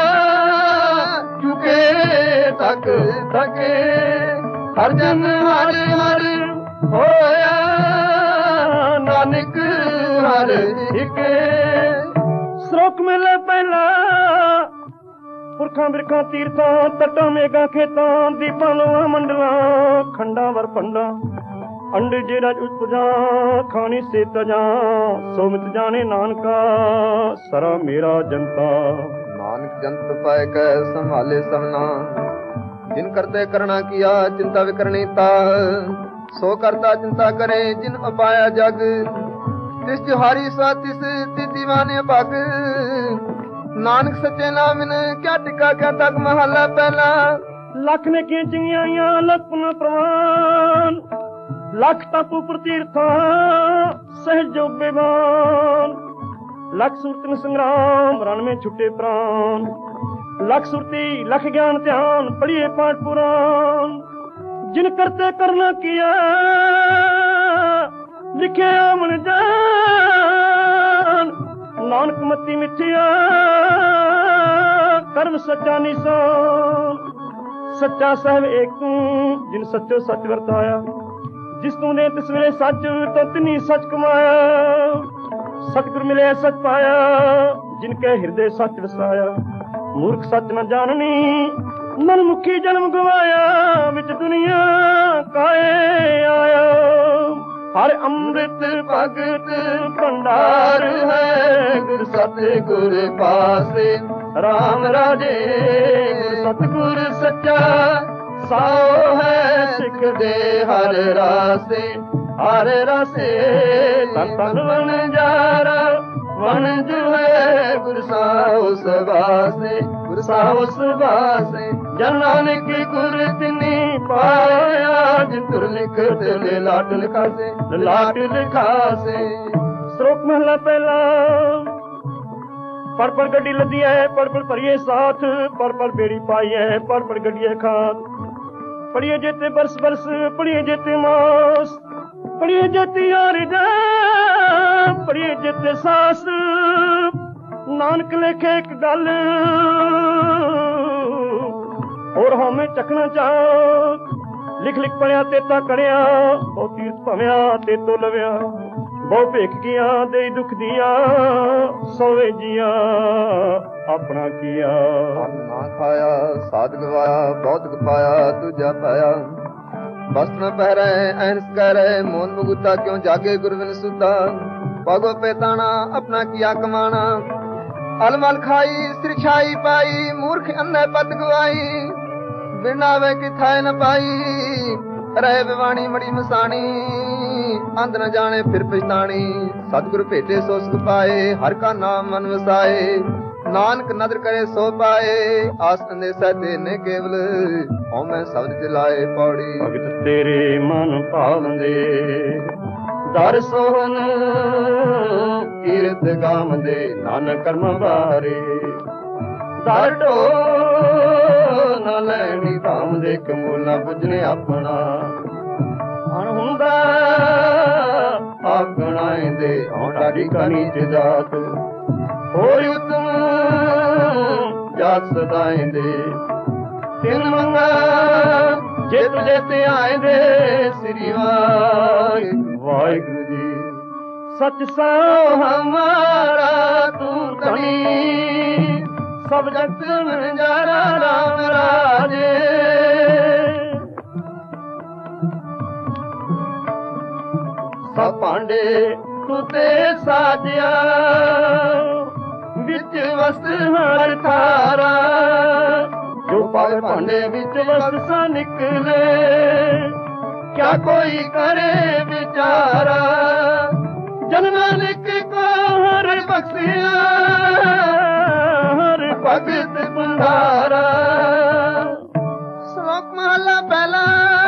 ਚੁਕੇ ਤੱਕ ਥਕੇ ਹਰ ਜਨ ਹਰ ਹਰ ਹੋਇਆ। ਨਾਨਕ ਹਰ ਹਿਕੇ। ਸ਼ਲੋਕ ਮਿਲੇ ਪਹਿਲਾ। ਪੁਰਖਾਂ ਬਿਰਖਾਂ ਤੀਰਥਾਂ ਤਟਾਂ ਮੇਘਾਂ ਖੇਤਾਂ। ਦੀਪਾਂ ਲੋਆਂ ਮੰਡਲਾਂ ਖੰਡਾਂ ਵਰ ਪੰਡਾਂ। ਅੰਡ ਜੇ ਰਜ ਉਪਜਾ ਖਾਣੀ ਸੇ ਤਜਾ। ਸੋ ਮਿਤ ਜਾਣੇ ਨਾਨਕਾ ਸਰਾ ਮੇਰਾ ਜਨਤਾ। ਨਾਨਕ ਜੰਤ ਪਾਇ ਕੈ ਸੰਭਾਲੇ ਸਭਨਾ। ਜਿਨ ਕਰਤੇ ਕਰਣਾ ਕੀਆ ਚਿੰਤਾ ਵਿਕਰਣੀ ਤਾਹ। ਸੋ ਕਰਤਾ ਚਿੰਤਾ ਕਰੇ ਜਿਨ ਉਪਾਇਆ ਜਗ। ਤਿਸ ਜੁਹਾਰੀ ਸਾ ਤਿਸ ਤੀ ਦੀਵਾਨੇ ਭਗ। ਨਾਨਕ ਸੱਚੇ ਨਾਮਿਨ ਕਿਆ ਟਿਕਾ ਕਿਆ ਤੱਕ ਮਹਲਾ ਪਹਿਲਾ। ਲੱਖ ਨੇ ਕੀ ਚੰਗਿਆਈਆਂ ਲੱਖ ਪੁਨ ਪ੍ਰਵਾਨ। ਲੱਖ ਟਾਪੂ ਪ੍ਰਤੀਰਥਾਂ ਸਹਿਜੋ ਬੇਵਾਨ। ਲੱਖ ਸੁਰਤਿਨ ਸੰਗਰਾਮ ਰਣ ਮੇਂ ਛੁੱਟੇ ਪ੍ਰਾਨ। ਲੱਖ ਸੁਰਤੀ ਲੱਖ ਗਿਆਨ ਧਿਆਨ ਪੜ੍ਹੀਏ ਪਾਠ ਪੁਰਾਨ। ਜਿਨ ਕਰਤੇ ਕਰਨਾ ਕੀਆ ਲਿਖਿਆ ਮਨ ਜਾਨ। ਨਾਨਕ ਮਤੀ ਮਿੱਠਿਆ ਕਰਮ ਸੱਚਾ ਨਿਸ਼ਾਨ। ਸੱਚਾ ਸਾਹਿਬ ਏਕ ਤੂੰ ਜਿਨ ਸੱਚੋ ਸੱਚ ਵਰਤਾਇਆ। ਜਿਸ ਤੂੰ ਨੇ ਤਿਸ ਵੇਲੇ ਸੱਚ ਤੋ ਤਿਨੀ ਸੱਚ ਕਮਾਇਆ। ਸਤਿਗੁਰ ਮਿਲਿਆ ਸੱਚ ਪਾਇਆ ਜਿਨ ਕੈ ਹਿਰਦੇ ਸੱਚ ਵਸਾਇਆ। ਮੂਰਖ ਸੱਚ ਨ ਜਾਣਨੀ ਮਨ ਮੁਖੀ ਜਨਮ ਗਵਾਇਆ। ਵਿੱਚ ਦੁਨੀਆ ਕਾਏ ਆਇਆ। ਹਰ ਅੰਮ੍ਰਿਤ ਭਗਤ ਭੰਡਾਰ ਹੈ। ਗੁਰ ਸਤਿਗੁਰ ਪਾਸੇ ਰਾਮ ਰਾਜੇ। ਗੁਰ ਸਤਿਗੁਰ ਸੱਚਾ ਸਾਉ ਹੈ। ਸਿੱਖ ਦੇ ਹਰ ਰਾਸੇ ਹਰ ਰਸੇ। ਤਨ ਤਨ ਵਣਜਾਰਾ ਵਣਜ ਹੈ। ਗੁਰ ਸਾਉ ਸਵਾਸੇ ਗੁਰ ਸਾਉ ਸਵਾਸੇ। ਜਨ ਨਾਨਕ ਗੁਰ ਤਿਨੀ ਪਾਇਆ। ਜਿਨ ਤੁਰ ਲਿਖਤ ਲਾਟ ਲਿਖਾਸੇ ਲਾਟ ਲਿਖਾਸੇ। श्लोक महला पहला। पर पर गड्डी लदी है, पर पर भरिए साथ, पर पर बेड़ी पाई है, पर पर गड्डिए खात। पढ़िए जेते बरस बरस, पढ़िए जेते मास, पढ़िए जेते यार जा, पढ़िए जेते सास। नानक लेखे एक गल और हमें चखना चाह। लिख लिख पढ़िया तेता करिया, बहु तीर्थ भविया ते तो लविया। बहु भेख किया दे दुख दिया, सोवे जिया अपना किया। ना खाया साध गवाया, बहुत पाया दूजा पाया। वस्त्र न पहरे ऐनस कह रहे, मोन मुगुता क्यों जागे गुरबिन सुता। पगो पेताना अपना किया कमाना, अलमल खाई सिरछाई पाई। मूर्ख अंधे पद गवाई, बिनावे की थाय न पाई। रहे बिवाणी मड़ी मसानी, अंध न जाने फिर पछतानी। सतगुरु भेटे सो सुख पाए, हर का नाम मन वसाए। नानक नदर करे सो पाए, आस अंदेसा ते ने केवल। हमें शब्द दिलाए पौड़ी। भगत तेरे मन भावंदे, दर सोहन कीरत गावंदे। नानक कर्म बारे दर ढो न लैनी धामदे। कमूल न बुझने अपना अणहुंदा आप गणाएंदे। औंडा ढीका नीच जात होर उत्तम जात सदाएंदे। तिन मंगा जे तुझे ते आएंदे। श्री वाहिगुरु जी सच सो हमारा तू धनी। सब जगत में जारा राम राजे। सब पांडे तू ते साजिया, बिच वस्त हर थारा। जो पावे भांडे बिच वस्त सा निकले, क्या कोई करे बेचारा। जन नानक को हर बख्शिया, हर भगत बंधारा। श्लोक महला पहला।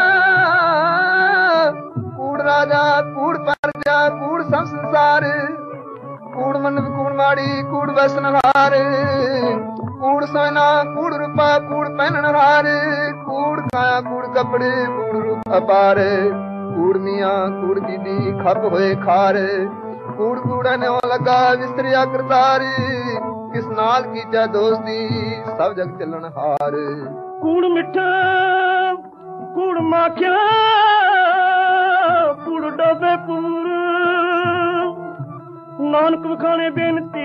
कूड़ राजा कूड़ प्रजा कूड़ सब संसार। कूड़ मन कूड़ माड़ी कूड़ वसनहार। कूड़ सोना कूड़ रूपा कूड़ पहनन हार। कूड़ खाया कूड़ कपड़े कूड़ रूप अपार। कूड़ मियाँ कूड़ दीदी खप होए खार। कूड़ कूड़न लगा विस्तरिया करतार। किस नाल की जा दोस्ती सब जग चलन हार। कूड़ मिठा कूड़ माखिया कूड़ डोबे पूर। नानक वखाने बेनती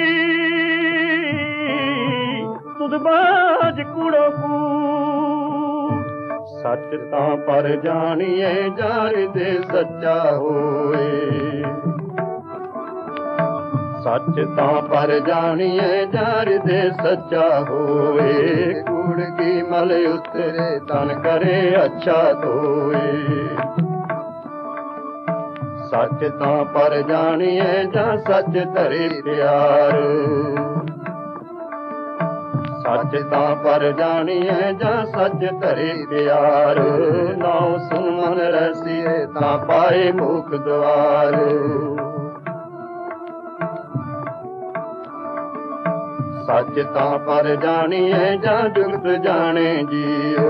तुद बाज कूड़ो कूड़। सच तां पर जानिए जार दे सच्चा होए। सच तां पर जानिए जार दे सच्चा होए। कूड़ की मल उतरे तन करे अच्छा धोए। सच तां पर जानिए जा सच धरे प्यार। सच तां पर जानिए जा सच धरे प्यार। नाम सुन मन रसिए तां पाए मुख द्वार। सच तां पर जानिए जा जुगत जाने जियो।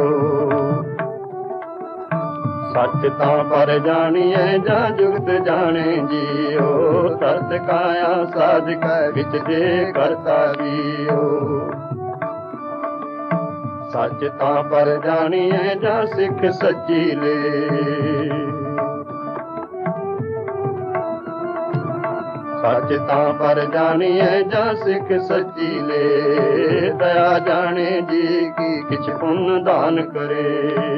सच तां पर जानिए जा जुगत जाने जियो। तरत काया साध कै विच जे करता जियो। सच तां पर जानिए जा सिख सच्ची ले। सच तां पर जानिए जा सिख सच्ची ले। दया जाने जी की किछ पुण्य दान करे।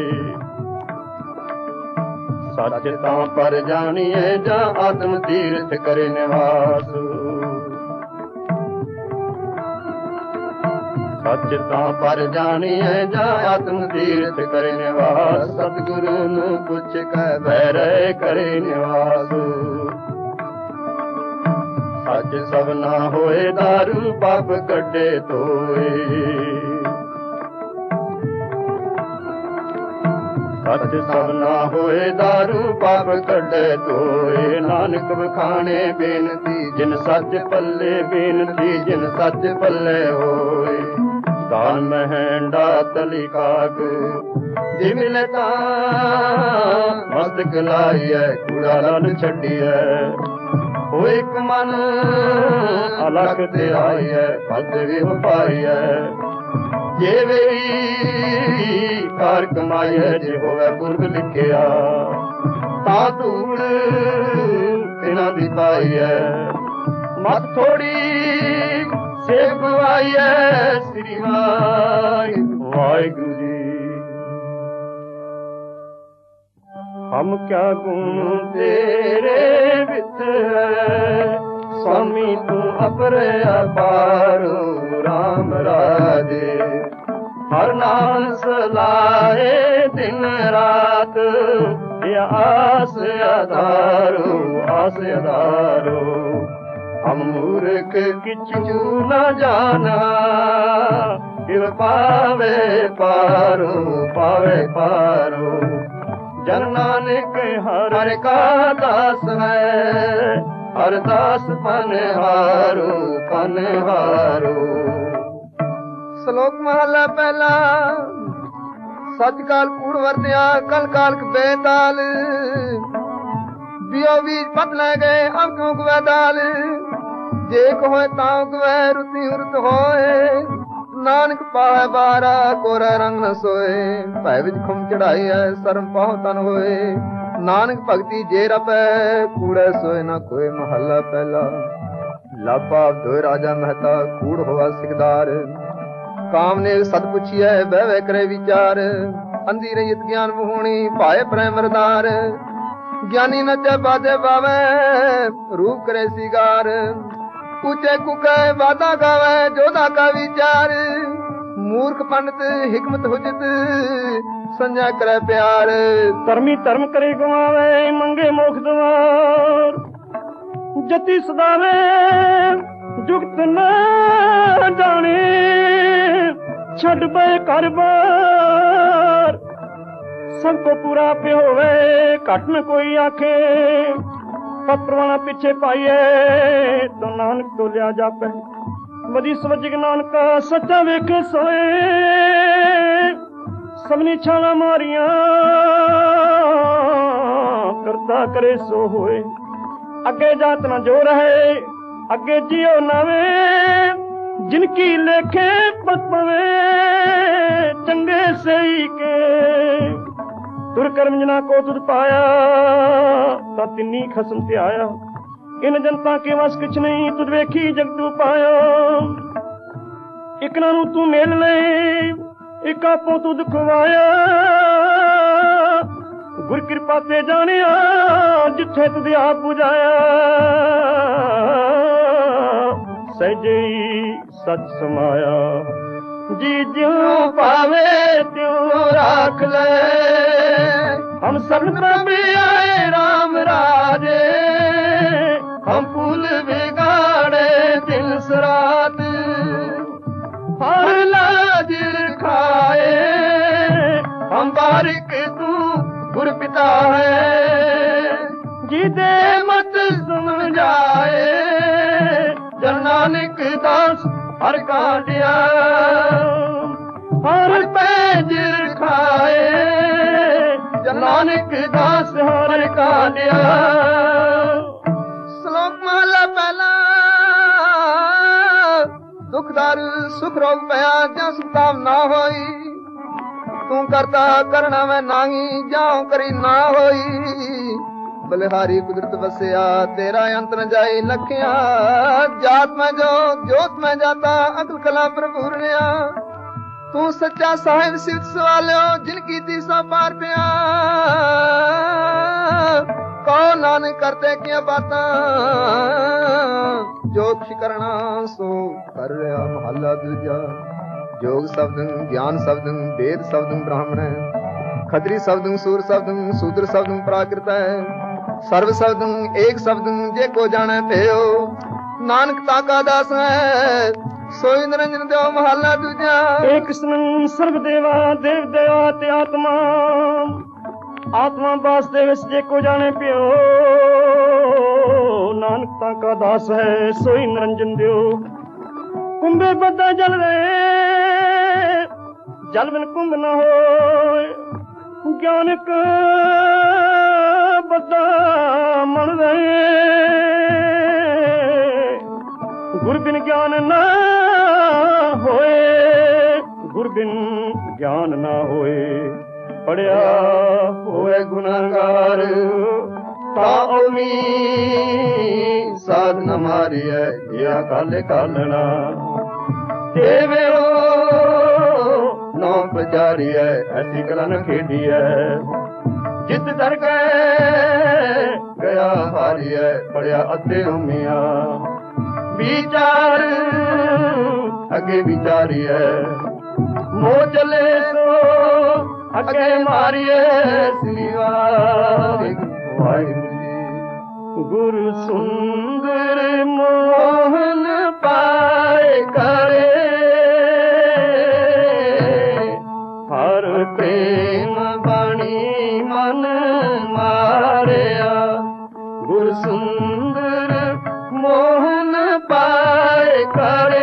सच तां पर जानिए जा आत्म तीर्थ करे निवास। सच तां पर जानिए जा आत्म तीर्थ करे निवास। सतगुरु नूं पुछ कै बैरे करे निवास। सच सब ना होए दारू पाप कड्डे धोए। ਸੱਚ ਸਭਨਾ ਹੋਏ ਦਾਰੂ ਪਾਪ ਕੱਢੇ ਧੋਏ ਨਾਨਕ ਵਖਾਣੇ ਬੇਨਤੀ ਜਿਨ ਸੱਚ ਪੱਲੇ ਬੇਨਤੀ ਜਿਨ ਸੱਚ ਪੱਲੇ ਹੋਏ ਦਾਨ ਮਹਿੰਡਾ ਤਲੀ ਕਾਗ ਜੇ ਮਿਲੇ ਤਾਂ ਮਸਤਕ ਲਾਈਐ ਕੂੜਾ ਲਨ ਛੱਡੀਐ ਹੋਏ ਇੱਕ ਮਨ ਅਲਖ ਤੇ ਆਈਐ ਪਦ ਵੀ ਪਾਈਐ ਜੇ ਵੇਈ ਕਾਰ ਕਮਾਈਐ ਜੇ ਹੋਵੇ ਪੁਰਬ ਲਿਖਿਆ ਤਾਂ ਧੂੜ ਇਹਨਾਂ ਦੀ ਪਾਈਐ ਮਤ ਥੋੜੀ ਸੇਵ ਗਵਾਈਐ ਸ੍ਰੀ ਵਾਹਿਗੁਰੂ ਜੀ। ਹਮ ਕਿਆ ਗੁਣ ਤੇਰੇ ਵਿੱਚ ਹੈ स्वामी तू अपर अपार राम राजे हर नाम सलाहे दिन रात ये आस आधारो हम मूर्ख किचू न जाना इव पावे पारो जन नानक हर का दास है ਅਰਦਾਸ ਪਨਹਾਰੋ ਸ਼ਲੋਕ ਮਹਲਾ ਪਹਿਲਾ ਸੱਚ ਕਾਲ ਕੂੜ ਵਰਤਿਆ ਕਲ ਕਾਲਕ ਬੇਤਾਲ ਬਿਓ ਵੀ ਪਤ ਲੈ ਗਏ ਅਬ ਕਿਉਂ ਗਵੇ ਦਾਲ ਜੇ ਕੋਏ ਤਾਂ ਗਵੇ ਰੁਤੀ ਉਰਤ ਹੋਏ ਨਾਨਕ ਪਾਵੇ ਬਾਰਾ ਕੋਰਾ ਰੰਗ ਨ ਸੋਏ ਭੈ ਵਿੱਚ ਖੁਮ ਚੜਾਈ ਹੈ ਸ਼ਰਮ ਪਾਹੁ ਤਨ ਹੋਏ ਨਾਨਕ ਭਗਤੀ ਜੇ ਰਪੈ ਕੂੜੇ ਸੋਏ ਨਾ ਕੋਏ ਮਹੱਲਾ ਪਹਿਲਾ ਲਾਪਾ ਦੋਇ ਰਾਜਾ ਮਹਿਤਾ ਕੂੜ ਹੋਵਾ ਸਿਕਦਾਰ ਕਾਮ ਨੇ ਸਤ ਪੁੱਛੀਐ ਬਹਿ ਬਹਿ ਕਰੇ ਵਿਚਾਰ ਅੰਧੀ ਰਹਿਤ ਗਿਆਨ ਬਹੂਣੀ ਭਾਏ ਪ੍ਰੇਮ ਮਰਦਾਰ ਗਿਆਨੀ ਨਚੈ ਬਾਜੇ ਬਾਵੇ ਰੂਪ ਕਰੇ ਸਿਗਾਰ ਉੱਚੇ ਕੁਕੈ ਵਾਦਾ ਗਾਵੇ ਜੋਦਾ ਕਾ ਵਿਚਾਰ ਮੂਰਖ ਪੰਡਤ ਹਿਕਮਤ ਹੁਜਤ ਸੰਜਾ ਕਰੇ ਪਿਆਰ ਧਰਮੀ ਧਰਮ ਕਰੇ ਗਵਾਵੇ ਮੰਗੇ ਮੋਖ ਦਵਾਰ ਜਤੀ ਸਦਾਵੇ ਜੁਗਤ ਨਾ ਜਾਣੇ ਛੱਡ ਪਏ ਘਰ ਬਾਰ ਸਭ ਕੋ ਪੂਰਾ ਪਿ ਹੋਵੇ ਘਟ ਨ ਕੋਈ ਆਖੇ ਪਤਰਵਾਣਾ ਪਿੱਛੇ ਪਾਈਏ ਤੋ ਨਾਨਕ ਤੋਂ ਲਿਆ ਜਾਪੈ ਵਧੀ ਸਵਜਿਕ ਨਾਨਕਾ ਸੱਚਾ ਵੇਖੇ ਸੋਏ ਸਭਨੀ ਛਾਲਾਂ ਮਾਰੀਆਂ ਕਰਤਾ ਕਰੇ ਸੋ ਹੋਏ ਅੱਗੇ ਜਾਤ ਨਾ ਜੋ ਰਹੇ ਅੱਗੇ ਜਿਉ ਨਵੇਂ ਜਿਨ ਕੀ ਲੇਖੇ ਪਤ ਪਵੇ ਚੰਗੇ ਸਹੀ ਕੇ ਤੁਰ ਕਰਮ ਜਨਾ ਕੋ ਤੁਧ ਪਾਇਆ ਤਾਂ ਤਿੰਨੀ ਖਸਮ ਤੇ ਆਇਆ ਇਨ ਜਨਤਾ ਕੇ ਵਸ ਕਿਛ ਨਹੀਂ ਤੁਧ ਵੇਖੀ ਜਗਤੂ ਪਾਇਆ ਇਕਨਾਂ ਨੂੰ ਤੂੰ ਮਿਲ ਲੈ ਇੱਕ ਆਪੋ ਤੂੰ ਦੁਖਵਾਇਆ ਗੁਰ ਕਿਰਪਾ ਤੇ ਜਾਣਿਆ ਜਿੱਥੇ ਤੁਧ ਆਪ 부ਝਾਇਆ ਸਹਿਜੇ ਸੱਚ ਸਮਾਇਆ ਜੀ ਜਿਉ ਪਾਵੇ ਤਿਉ ਰਾਖ ਲੈ ਹਮ ਸਭ ਪ੍ਰਭ ਆਏ ਰਾਮ ਰਾਜੇ ਹਮ ਫੂਲ ਵਿਗਾੜੇ ਦਿਲ ਸਰਾਤ ਹਰ ਲਾਜ ਖਾਏ ਹਮ ਬਾਰਿਕ ਤੂੰ ਗੁਰ ਪਿਤਾ ਹੈ ਜਿਹਦੇ ਮਤ ਸਮਝਾਏ ਜਨ ਨਾਨਕ ਦਾਸ ਹਰ ਕਾਟਿਆ ਹਰ ਪੈਜ ਖਾਏ ਜਨ ਨਾਨਕ ਦਾਸ ਹਰ ਕਾਟਿਆ ਸ਼ਲੋਕ ਮਹਲਾ ਪਹਿਲਾ ਦੁਖਦਾਰ ਸੁਖ ਰੋਗ ਪਿਆ ਜਾਂ ਸੁਤਾਮ ਨਾ ਹੋਈ ਤੂੰ ਕਰਤਾ ਕਰਨਾ ਮੈਂ ਨਾਹੀ ਜਾਉ ਕਰੀ ਨਾ ਹੋਈ ਬਲਿਹਾਰੀ ਕੁਦਰਤ ਵਸਿਆ ਤੇਰਾ ਅੰਤ ਨ ਜਾਏ ਲਖਿਆ ਜਾਤ ਮੈਂ ਜੋ ਜੋਤ ਮੈਂ ਜਾਤਾ ਅਕਲ ਕਲਾ ਪ੍ਰਭੂ ਰਿਆ ਤੂੰ ਸੱਚਾ ਸਾਹਿਬ ਸਿਵਤ ਸਵਾਲਿਓ ਜਿਨ ਕੀਤੀ ਸੋ ਪਾਰ ਪਿਆ ਕੋ ਨਾਨਕ ਕਰਤੇ ਕੀਆਂ ਬਾਤਾਂ ਜੋ ਕੁਛ ਕਰਨਾ ਸੋ ਕਰ ਰਿਹਾ ਮਹੱਲਾ ਦੂਜਾ ਜੋਗ ਸ਼ਬਦੰ ਗਿਆਨ ਸ਼ਬਦੰ ਵੇਦ ਸ਼ਬਦੰ ਬ੍ਰਾਹਮਣ ਖਤਰੀ ਸ਼ਬਦੰ ਸੂਰ ਸ਼ਬਦੰ ਸ਼ੂਦਰ ਸ਼ਬਦੰ ਪ੍ਰਾਕ੍ਰਿਤ ਸਰਵ ਸ਼ਬਦੰ ਏਕ ਸ਼ਬਦੰ ਜੇ ਕੋ ਜਾਣੈ ਭਇਓ ਨਾਨਕ ਤਾਕਾ ਦਾਸ ਹੈ ਸੋਈ ਨਿਰੰਜਨ ਦਿਓ ਮਹੱਲਾ ਦੂਜਾ ਏਕ ਸਨੰ ਸਰਬ ਦੇਵਾ ਦੇਵ ਦੇਵਾ ਤੇ ਆਤਮਾ ਆਤਮਾ ਵਾਸਤੇ ਵਿੱਚ ਜੇ ਕੋ ਜਾਣੇ ਪਿਓ, ਨਾਨਕ ਤਾਂ ਕਾ ਦਾਸ ਹੈ ਸੋਈ ਨਿਰੰਜਨ ਦਿਓ। ਕੁੰਭੇ ਬੱਦਾ ਜਲ ਰਹੇ, ਜਲ ਬਿਨ ਕੁੰਭ ਨਾ ਹੋਏ। ਗਿਆਨਕ ਬੱਦਾ ਮਨ ਰਹੇ, ਗੁਰ ਬਿਨ ਗਿਆਨ ਨਾ ਹੋਏ। ਗੁਰ ਬਿਨ ਗਿਆਨ ਨਾ ਹੋਏ। ਪੜਿਆ ਹੋਏ ਗੁਨਾਹਗਾਰ ਤਾਂ ਉਮੀ ਸਾਧ ਨ ਮਾਰੀਐ। ਜਿਆ ਕਾਲੇ ਕਾਲਣਾ ਦੇਵੇ ਨੌ ਪਚਾਰੀਐ। ਐਸੀ ਕਲਾ ਨ ਖੇਡੀਐ ਜਿਤ ਦਰ ਗਏ ਗਿਆ ਹਾਰੀਐ। ਪੜਿਆ ਅੱਧੇ ਉਮੀਆਂ ਵਿਚਾਰ ਅੱਗੇ ਵਿਚਾਰੀਐ। ਮੋ ਚਲੇ ਸੋ ਅੱਗੇ ਮਾਰੀਏ। ਸ੍ਰੀ ਵਾਹਿਗੁਰੂ ਜੀ। ਗੁਰੂ ਸੁੰਦਰ ਮੋਹਨ ਪਾਏ ਕਰੇ, ਹਰ ਪ੍ਰੇਮ ਬਾਣੀ ਮਨ ਮਾਰਿਆ। ਗੁਰ ਸੁੰਦਰ ਮੋਹਨ ਪਾਏ ਕਰੇ,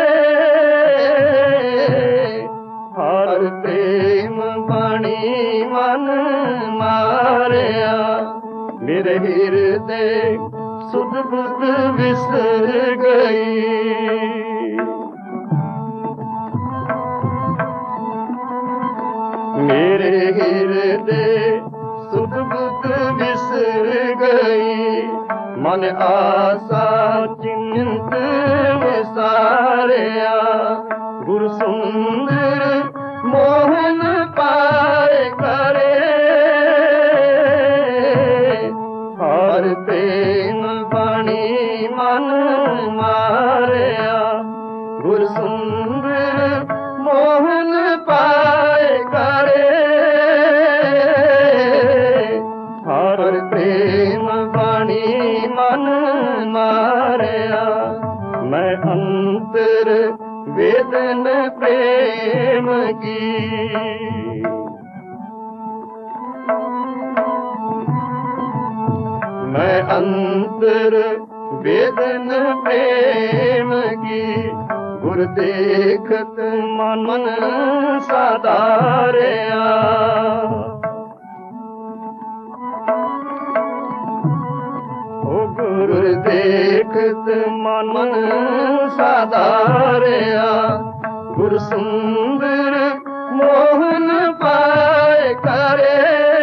ਹਰ ਪ੍ਰੇਮ ਬਾਣੀ ਮਨ ਮਾਰਿਆ। ਮੇਰੇ ਹਿਰਦੇ ਸੁਧ ਬੁੱਧ ਵਿਸਰ ਗਈ। ਮੇਰੇ ਹਿਰਦੇ ਸੁਧ ਬੁੱਧ ਵਿਸਰ ਗਈ। ਮਨ ਆਸਾ ਚਿੰਤ ਵਿਸਾਰਿਆ। ਗੁਰ ਸੁੰਦਰ ਮੋਹਨ ਪਾਏ ਕਰੇ, ਹਰ ਪ੍ਰੇਮ ਬਾਣੀ ਮਨ ਮਾਰਿਆ। ਗੁਰ ਸੁੰਦਰ ਮੋਹਨ ਪਾਏ ਕਰੇ, ਹਰ ਪ੍ਰੇਮ ਬਾਣੀ ਮਨ ਮਾਰਿਆ। ਮੈਂ ਅੰਤਰ वेदन प्रेम की, मैं अंतर वेदन प्रेम की। गुर देखत मन साधारिया। गुर देखत मन साधारिया। गुर सुंदर मोहन पाए करे,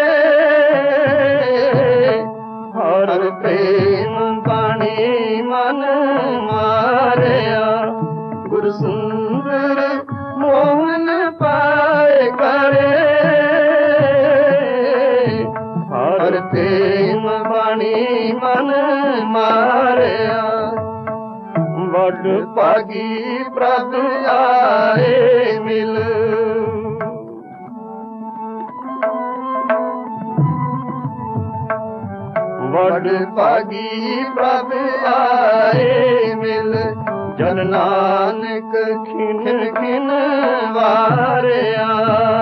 हर प्रेम बाणी मन मारिया। गुर सुंदर मोहन पाए करे, हर प्रेम बाणी मन मारिया। वड भागी प्रभ आए मिल, वड भागी प्रभ आए मिल। जन नानक खिन खिन वारिया।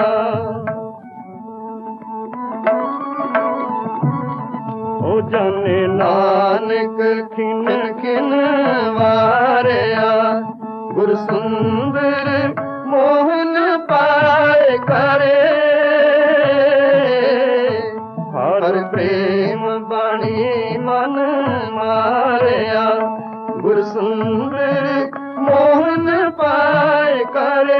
ओ जन नानक खिन खिन वारिया। गुर सुंदर मोहन पाए करे, हर प्रेम बाणी मन मारिया। गुर सुंदर मोहन पाए करे,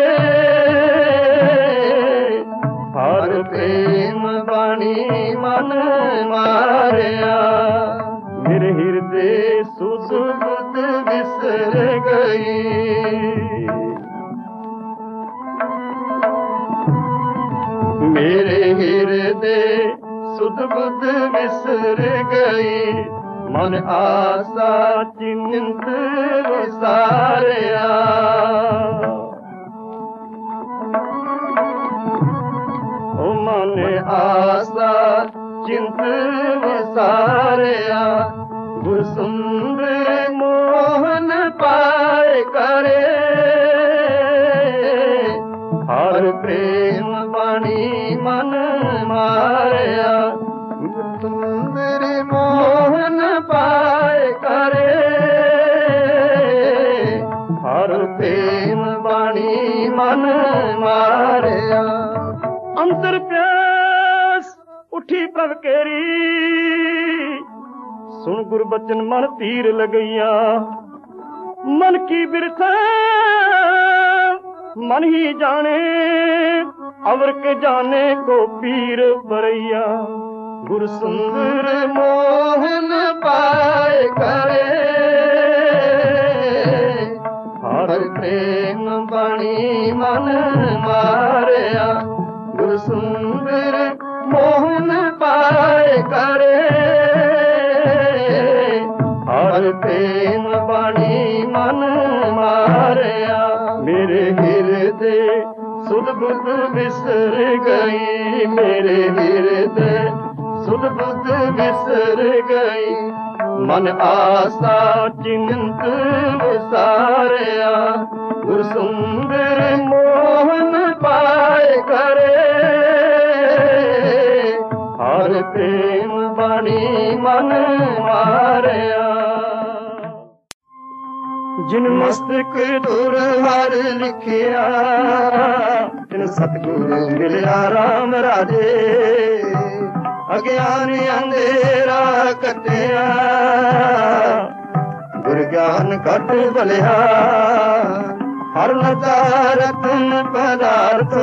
हर प्रेम बाणी मन मारिया। मेरे हृदय सुध बुध विसर गई। मेरे हृदय सुध बुध विसर गई। मन आसा चिंत विसारिया। ओ मन आसा चिंत विसारिया। गुर सुंदर मोहन पाए करे, हर प्रेम ਪ੍ਰੇਮ ਬਾਣੀ ਮਨ ਮਾਰਿਆ ਸੁੰਦਰ ਮੋਹਨ ਪਾਏ ਕਰੇ ਹਰ ਪ੍ਰੇਮ ਬਾਣੀ ਮਨ ਮਾਰਿਆ ਅੰਤਰ ਪਿਆਸ ਉੱਠੀ ਪ੍ਰਭ ਕੇਰੀ ਸੁਣ ਗੁਰਬਚਨ ਮਨ ਤੀਰ ਲਗਈਆ ਮਨ ਕੀ ਬਿਰਥਾ मन ही जाने अवर के जाने को पीर बरैया गुरु सुंदर मोहन पाए करे हर प्रेम बाणी मन मारिया गुरु सुंदर मोहन पाए करे हर प्रेम बाणी मन मारिया मेरे हिरदे सुध बुध बिसर गई मेरे हिरदे सुध बुध बिसर गई मन आसा चिंत विसारिया गुरु सुंदर मोहन पाए करे हर प्रेम बाणी मन मारिया जिन मस्तक तुर हर लिखिया तिन सतगुरु मिलिया राम राजे अज्ञान अंधेरा कटिया गुर ज्ञान कट बलिया हर लता रतन पदार्थो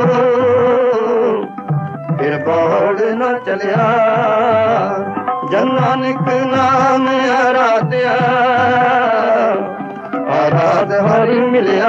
फिर बोड़ न चलिया जन नानक नाम आराध्या आराध हरि मिलिया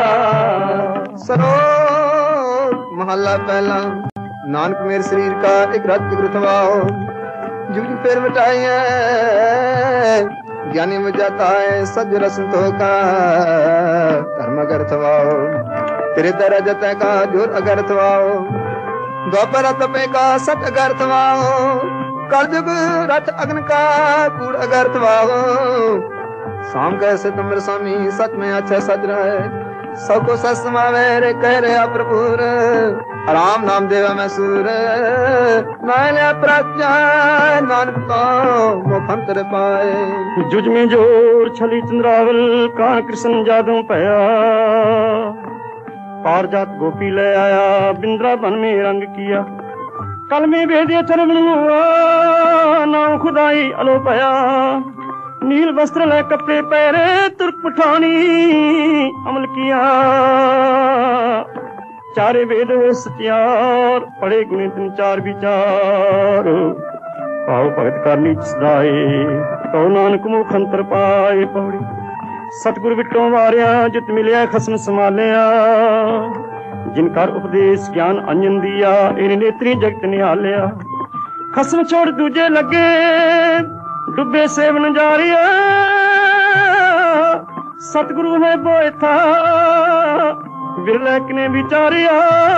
सरोज महला पहला नानक मेरे शरीर का एक रत गुरुथवाओ जुग फिर मिटाइए ज्ञानी में जाता है सज रसन तो का धर्म अगरथवाओ तेरे दर जत का जोर अगरथवाओ द्वापर तपे का सत अगरथवाओ कलयुग रथ अग्न का कूड़ अगरथवाओ शाम कैसे तुमर स्वामी सच में अच्छा सज रहा है सबको सच समावे रे कह रहे प्रभुर राम नाम देवा मैं सूर मैंने प्रज्ञा नानक तो मुखंतर पाए जुज में जोर छली चंद्रावल कान कृष्ण जादू पया पार जात गोपी ले आया बिंद्रा बन में रंग किया कल में भेदिया चरण नाम खुदाई अलो पया नील वस्त्र ले कपड़े पहरे तुर्क पठानी अमल किया चारे वेद सत्यार पढ़े गुणे तीन चार विचार भाव भगत करनी सदाए कहो नानक मुख अंतर पाए पौड़ी सतगुर विटों वारिया जित मिलिया खसम संभालिया जिनकर उपदेश ज्ञान अंजन दिया इन नेत्री जगत निहालिया खसम छोड़ दूजे लगे डुबे सेवन जारिया सतगुरु है बोए था बिरलैक ने विचारिया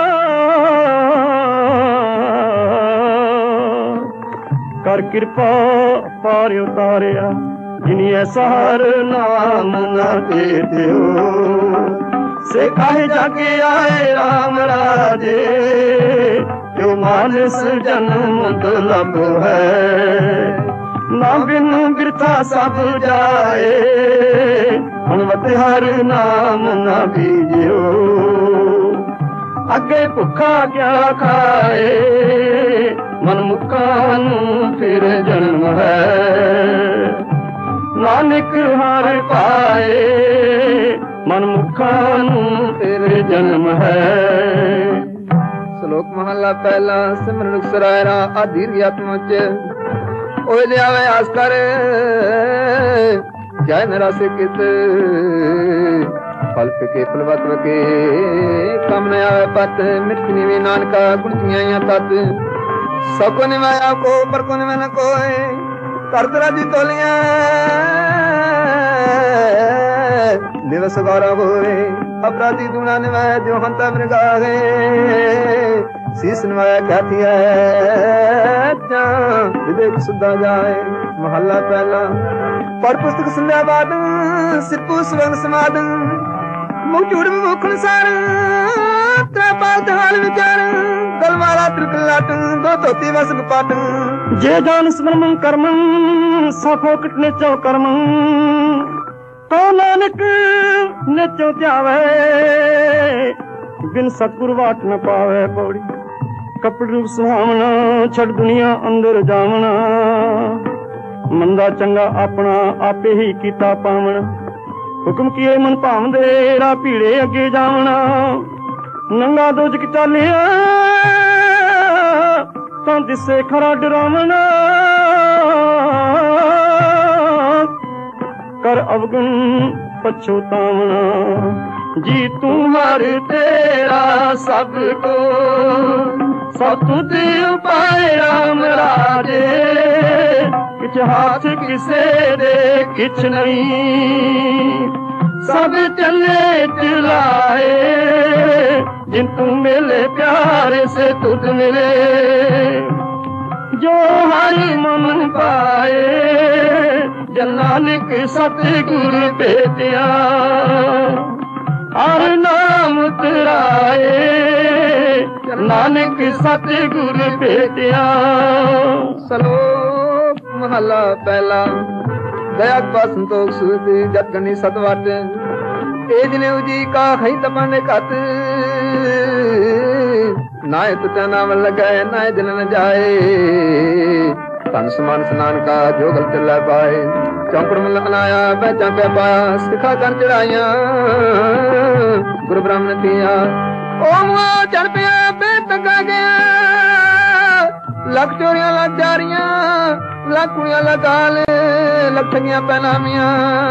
कर कृपा पार उतारिया जिनी ऐसा हर नाम न देते हो से काहे जाके आए राम राजे जो मानस जन्म दुर्लभ है ना बिन बिरथा सब जाए हनुमत हर नाम न बीजियो अगे भुखा क्या खाए मन मुक्का फिर जन्म है नानक हर पाए मन मुक्का फिर जन्म है श्लोक महला पहला सिमरन सरायरा आधीर आत्मा च ओए जावे आस कर जय निराश कित फल के फलवत के कम न आवे पत मिटनी वे नानका गुणतियां तत सबको निवाया को पर को निवे न कोई करतरा दी तोलियां दिवस गौरव होए अपराधी दूना निवाय जो हंता मृगा है शीश निवाया कहती है विवेक सुधा जाए महला पहला पढ़ पुस्तक संध्या बाद सिपू सुवर्ण समाद मुख चूड़ में मुख सार पात हाल विचार गलवारा त्रिकलाट दो धोती वसन पाट जे जान स्मरण कर्म सफो कटने चो कर्म तो नानक नेचो त्यावे बिन सतगुरु वाट न पावे पौड़ी कपड़ रूप सुहावना छड़ दुनिया अंदर जावना मंदा चंगा अपना आपे ही कीता पावना हुक्म किए मन भावदे रा भीड़े अगे जावना नंगा दोजक चालिया तां दिसे खरा डरावना कर अवगुण पछोतावना जी तू हर तेरा सबको सब तुझ उपाय राम राजे किछ हाथ किसे दे किछ नहीं सब चले चलाए जिन तू मिले प्यारे से तुझ मिले जो हर मन पाए जन नानक सतगुरु भेटिया हर नाम तराए नानक सतगुरु भेटिया। सलोक महला पहला दया का संतोष सूद जत गणी सतवट तेज ने उजी का खई तपन कत नाय तुता नाम लगाए नाय दिन न जाए तन समान स्नान का जो गलत लै पाए चौपड़ में लखनाया बैचा पे पाया सिखा कर चढ़ाइया गुरु ब्राह्मण थिया ओम चढ़ पे बेतगा गया लख चोरियां लख जारियां लख कुड़ियां लगा ले लख ठगियां पैनामियां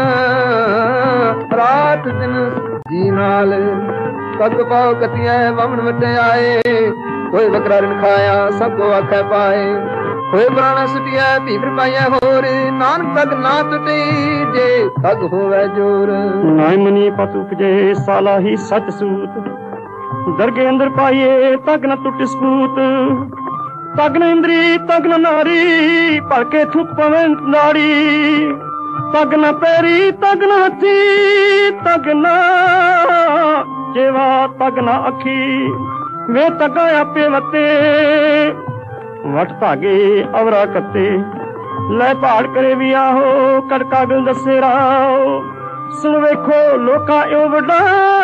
रात दिन जी नाल पग पाओ कतिया वमन वटे आए कोई बकरा रिन खाया सबको आखे पाए कोई पुराना सुटिया भीतर पाया होर नानक तक ना टुटे जे तग होवे जोर नाय मनी पत उपजे साला ही सच सूत दरगे अंदर पाइए तग न टुट सपूत तग न इंद्री तग न नारी भड़के थुक पवे नाड़ी तग न पैरी तग न हथी तग न जेवा तग न अखी वे तगा आपे वते वट धागे अवरा कत्ते लै पहाड़ करे भी आहो कड़ कागल दसे राओ सुन वेखो लोका यो वड्डा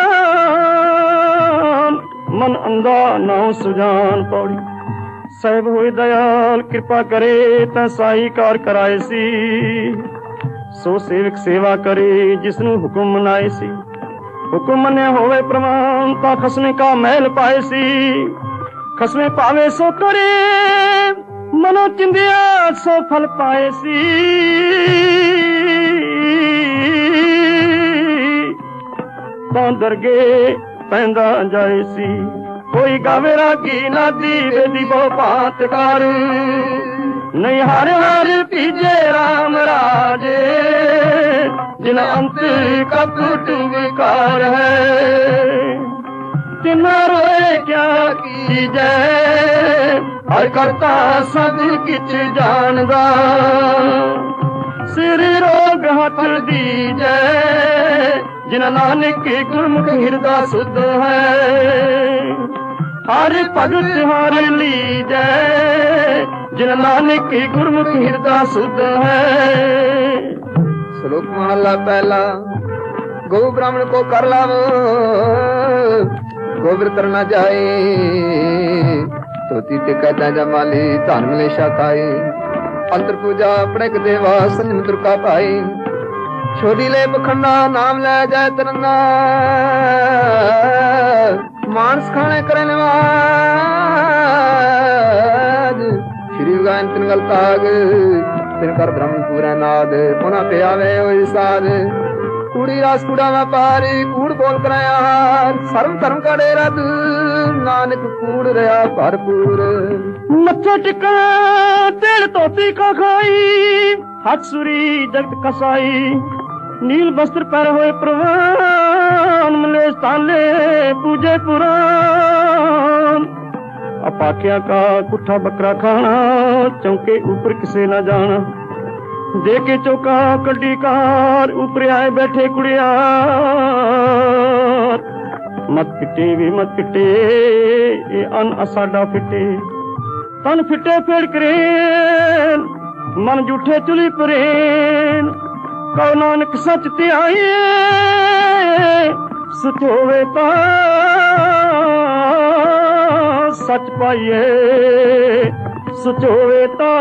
मन अंधा नाउ सुजान पौड़ी साहिब होए दयाल कृपा करे तां साई कार कराए सी सो सेवक सेवा करे जिसनु हुक्म मनाए सी हुक्म मने होवे प्रमाण ता खसमे का महल पाए सी खसमे पावे सो करे मनो चिंदिया सो फल पाए सी तां दरगे पैंदा जाए सी कोई गावे रागी नादी वेदी बो पात कर नहीं हर हर पीजे राम राजे जिन अंत कप टुकार है तिना रोए क्या की जय हर करता सब किछ जानदा सिर रोग हथ दी जय जिन नानक गुरमुख हिरदा सुध है हर भगत हर ली जय जिन नानक गुरमुख हिरदा सुध है। श्लोक महला पहला गौ ब्राह्मण को कर लावो गोबर करना जाए धोती ते कहता जमाली धन मिले शाखाए अंतर पूजा अपने देवा संजम दुर्गा पाई छोड़ी ले बखंडा नाम ले जाए तरंगा मानस खाने करने वाद श्री गायन तिनगल ताग तिनकर ब्रह्म पूरा नाद पुना पे आवे ओई साध कूड़ी रास कूड़ा व्यापारी कूड़ बोल कराया सर्व धर्म का डेरा नानक कूड़ रहा भरपूर मत्था टिका तेल धोती का खाई हाथ सुरी जगत कसाई नील वस्त्र पर हुए प्रवान मिले ताले पूजे पुराण अपाख्या का कुठा बकरा खाना चौके ऊपर किसे न जाना देखे चौका कड्डी कार ऊपर आए बैठे कुड़िया ਮਤ ਫਿੱਟੇ ਵੀ ਮਤ ਫਿੱਟੇ ਇਹ ਅਨ ਅਸਾਡਾ ਫਿੱਟੇ ਤਨ ਫਿੱਟੇ ਫੇੜ ਕਰੇਨ ਮਨ ਝੂਠੇ ਚੁਲੀ ਪਰੇਨ ਕਉ ਨਾਨਕ ਸੱਚ ਤੇ ਆਏ ਸੱਚ ਹੋਵੇ ਤਾਂ ਸੱਚ ਪਾਈਏ ਸੱਚ ਹੋਵੇ ਤਾਂ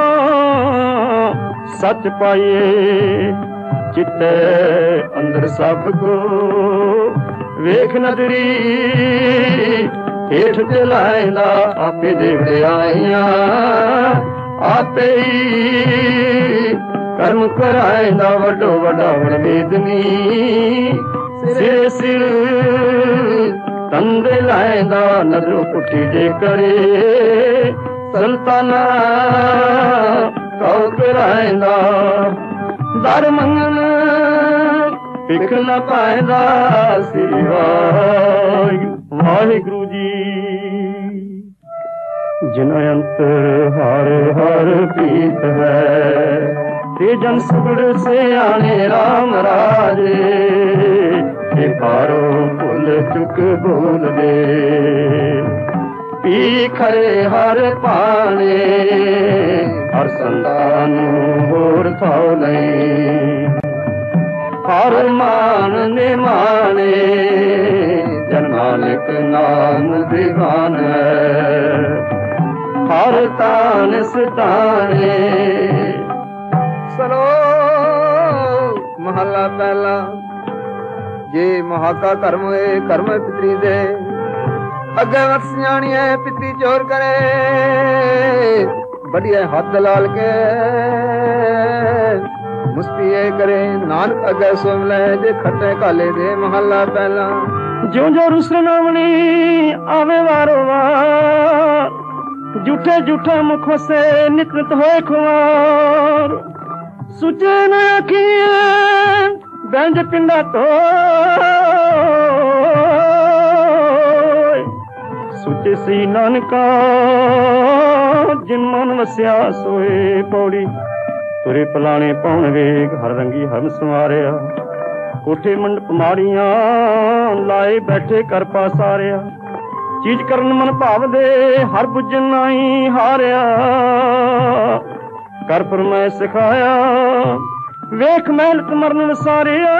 ਸੱਚ ਪਾਈਏ ਚਿੱਤੇ ਅੰਦਰ ਸਭ ਕੋ ਵੇਖ ਨਦਰੀ ਹੇਠ ਤੇ ਲਾਇਂਦਾ ਆਪੇ ਦੇਵੜੇ ਆਈਆਂ ਆਪੇ ਹੀ ਕਰਮ ਕਰਾਇਂਦਾ ਵੱਡੋ ਵੱਡਾ ਵਣਵੇਦਨੀ ਸਿਰੇ ਸਿਰ ਤੰਦੇ ਲਾਇਂਦਾ ਨਜ਼ਰੋਂ ਪੁੱਠੀ ਜੇ ਕਰੇ ਸੰਤਾਨਾ ਕਉ ਕਰਾਇਂਦਾ ਦਰ ਮੰਗਣ ਭਿਖ ਨਾ ਪਾਇਂਦਾ ਸ੍ਰੀ ਵਾਹਿਗੁਰੂ ਜੀ। ਜਿਨ ਅੰਤਰ ਹਰ ਹਰ ਪ੍ਰੀਤ ਹੈ ਤੇ ਜਨ ਸੁਗੜ ਸਿਆਣੇ ਰਾਮ ਰਾਜੇ ਇਹ ਪਾਰੋ ਭੁੱਲ ਚੁੱਕ ਭੁੱਲ ਦੇ ਪੀ ਖਰੇ ਹਰ ਪਾਣੇ ਹਰ ਸੰਤਾਨ ਹੋਰ ਥਾਉ ਨਹੀਂ ਹਰ ਮਾਨ ਨੇ ਮਾਣੇ ਜਨ ਨਾਨਕ ਨਾਮ ਦੀਵਾਨ ਹੈ ਹਰ ਤਾਨ ਸਤਾਣੇ। ਸਲੋ ਮਹੱਲਾ ਪਹਿਲਾ। ਜੇ ਮਹਾਕਾ ਕਰਮ ਹੋਏ ਕਰਮ ਪਿਤਰੀ ਦੇ ਅੱਗੇ ਵਕਤ ਸਿਆਣੀਏ ਪਿੱਤੀ ਚੋਰ ਕਰੇ बढ़िया हद लाल के मुस्ती करे नानक अगे सुन ले जे खट्टे काले दे महला पहला ज्यों जो रुसनावनी आवे वारो वार झूठे झूठे मुखों से नित नित होए खुआर सुचे न आखिए बैंज पिंडा तो सुचे सी नानका जिन मन वसिया सोए पौड़ी तुरे पलाने पाउन वेग हर रंगी हरम संवारिया कोठे मंडप माड़ियां लाए बैठे कर पासारिया चीज करन मन भाव दे हर बुझन नाई हारिया कर पर मैं सिखाया वेख मेहनत मरन वसारिया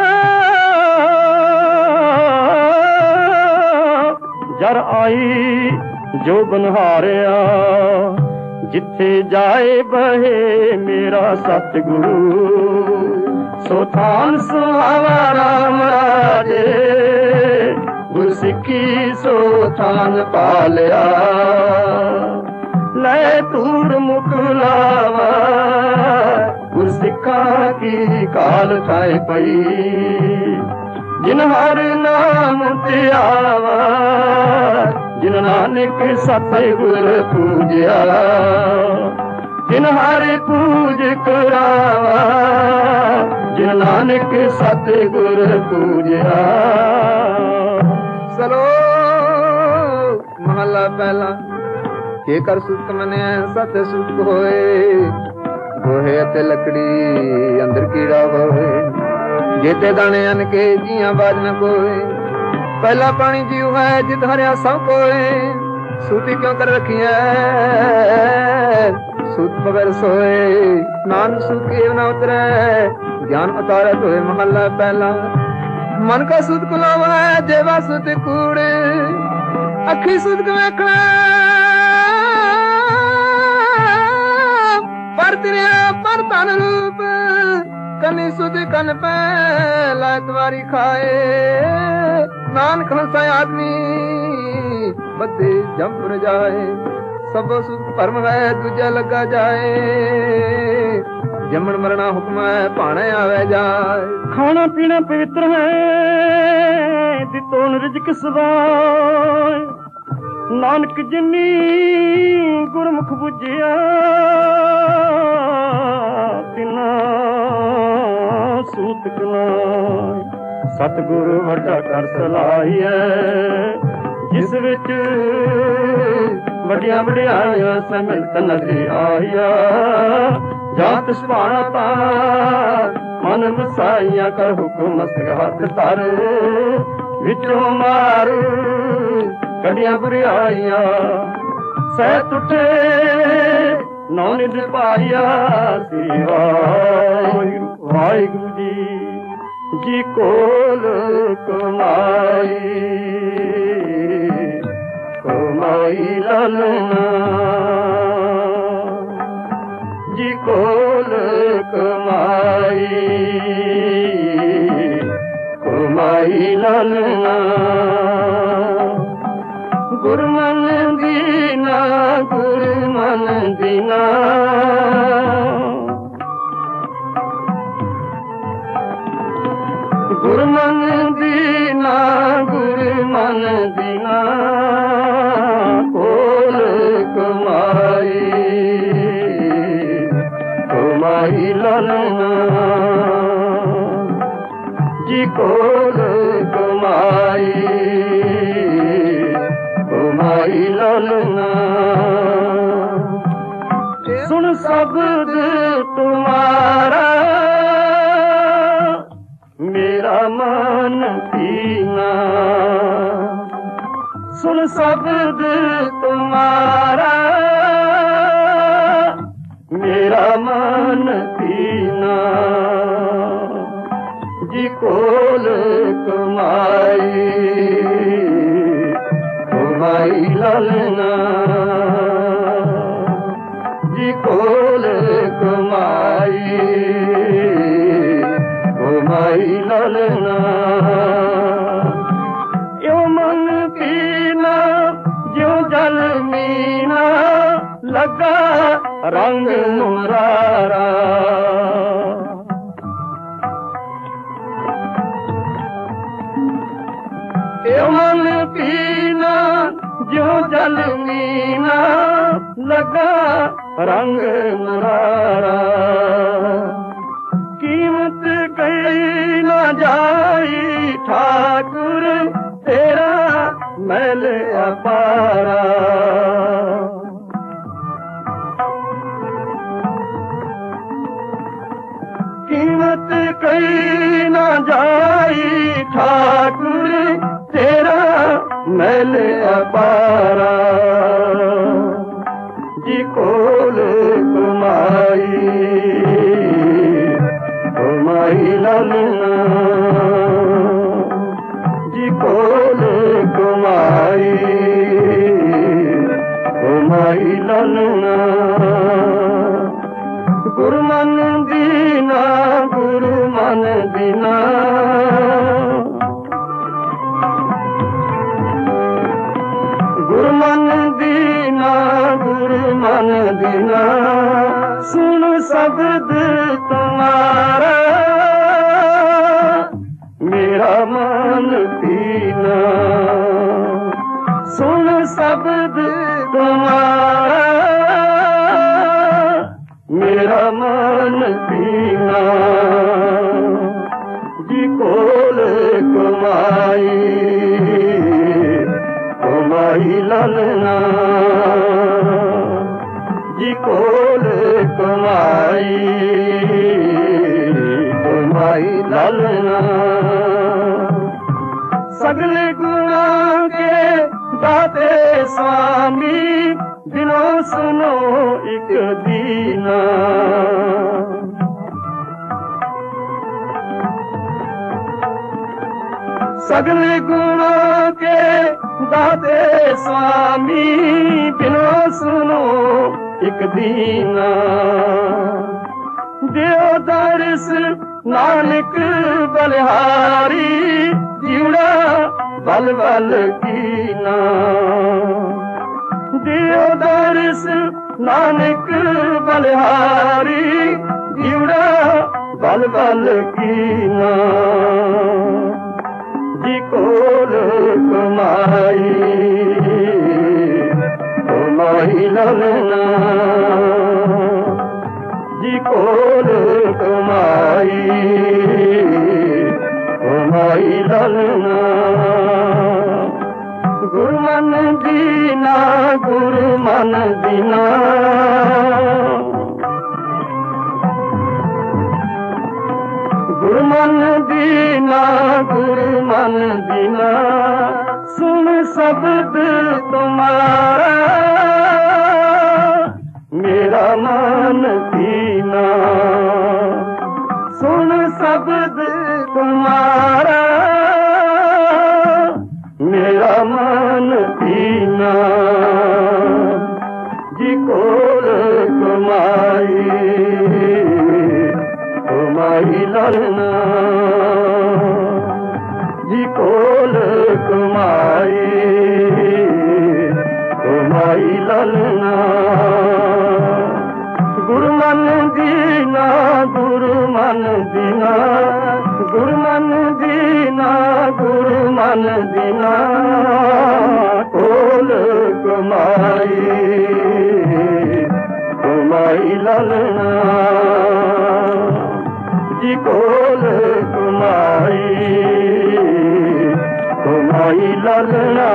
जर आई जो बनहारिया जिथे जाए बहे मेरा सतगुरु सो थान सुहावा राम राजे गुर सिक्खी सो थान पालिया ले तूर मुकलावा गुर सिक्खा की काल थाए पई जिन हर नाम त्यावा जिन नानक सतगुर पूजया जिन हर पूज करावा जिन नानक सतगुर पूजया। चलो महला पहला के कर सुख मने सत सुख होए गोहे ते लकड़ी अंदर कीड़ा होए जेते दाने अन के जिया बाज न कोए पहला पानी जीव है जित हरिया सब कोए सूती क्यों कर रखी है सूत बगैर सोए नान सूत के न उतरे ज्ञान उतारे होए महला पहला मन का सूत कुलावा है जेवा सूत कूड़े अखी सूत को वेखना पर तेरे पर तन रूप कनी सुध कन पे लातवारी खाए नानक हंसा आदमी बदे जंप जाए सब सुख परम है दूजा लगा जाए जमन मरना हुक्म है पाने आवे जाए खाना पीना पवित्र है दितोन रिजक सदाए नानक जिनी गुरमुख बुझिया तिना सूत कनाय सतगुर वड्डा कर सलाहिया जिस विच वड्डियां वड्डियां समत नजरी आईया जात सुभाना तार मन मसाइया कर हुक्म मस्त हाथ तर ਵਿੱਚੋਂ ਮਾਰ ਕੱਢੀਆਂ ਬੁਰਾਈਆਂ ਸਹਿ ਟੁੱਟੇ ਨੌ ਨਿਧ ਪਾਇਆ ਸ੍ਰੀ ਵਾਹਿਗੁਰੂ ਵਾਹਿਗੁਰੂ ਜੀ ਕੋਲ ਕਮਾਈ ਕਮਾਈ ਲਾਲਣਾ ਜੀ ਕੋਲ ਕਮਾਈ ਕਮਾਈ ਲਾਲਣਾ ਗੁਰਮਨ ਦੀਨਾ ਗੁਰਮਨ ਦੀਨਾ ਗੁਰਮਨ ਦੀਨਾ ਗੁਰਮਨ ਦੀਨਾ ਕੋਲ ਕਮਾਈ ਕਮਾਈ ਲਾਲਣਾ ਜੀ ਕੋਲ ਕਮਾਈ ਕਮਾਈ ਲਾਲਣਾ ਸੁਣ ਸ਼ਬਦ ਤੁਮਾਰਾ मेरा मन पीना सुन शब्द तुम्हारा मेरा मन पीना जी कोल कमाई कमाई लालना जी कोल कमाई कमाई लालना यो मन पीना जो जल मीना लगा रंग मुरारा यो मन पीना जो जल मीना लगा रंग मुरारा कीमत कही न जाई ठाकुर तेरा मैल अपारा कीमत कही न जाई ठाकुर तेरा मैल अपारा जी कोल कमाई कमाई लालना जी कोल कमाई कमाई लालना गुरमन दीना गुरमन दीना गुरमन दीना गुरमन दीना सुन शब्द तुम्हारा मेरा मन पीना सुन शब्द तुम्हारा मेरा मन पीना जी कोल कमाई कमाई लालना जी कोल कमाई कमाई लालना सगले गुणा के दाते स्वामी दिनों सुनो एक दीना सगले गुणों के दाते स्वामी बिनो सुनो एक दीना दियो दर्श नानक बलिहारी जीवड़ा बल बल कीना दियो दर्श नानक बलिहारी जीवड़ा बल बल कीना जी कोल कमाई कमाई लालना जी कोल कमाई कमाई लालना गुरमन दीना गुरमन दीना गुरमन दी दीना गुरु मन दीना सुन शब्द तुम्हारा मेरा मन दीना सुन शब्द तुम्हारा मेरा मन दीना जी कोल कमाई कमाई ललना जी कोल कमाई कमाई ललना गुरु मन दीना गुरु मन दीना गुरु मन दीना गुरु मन दीना कोल कमाई कमाई ललना जी कोल कमाई कमाई ललना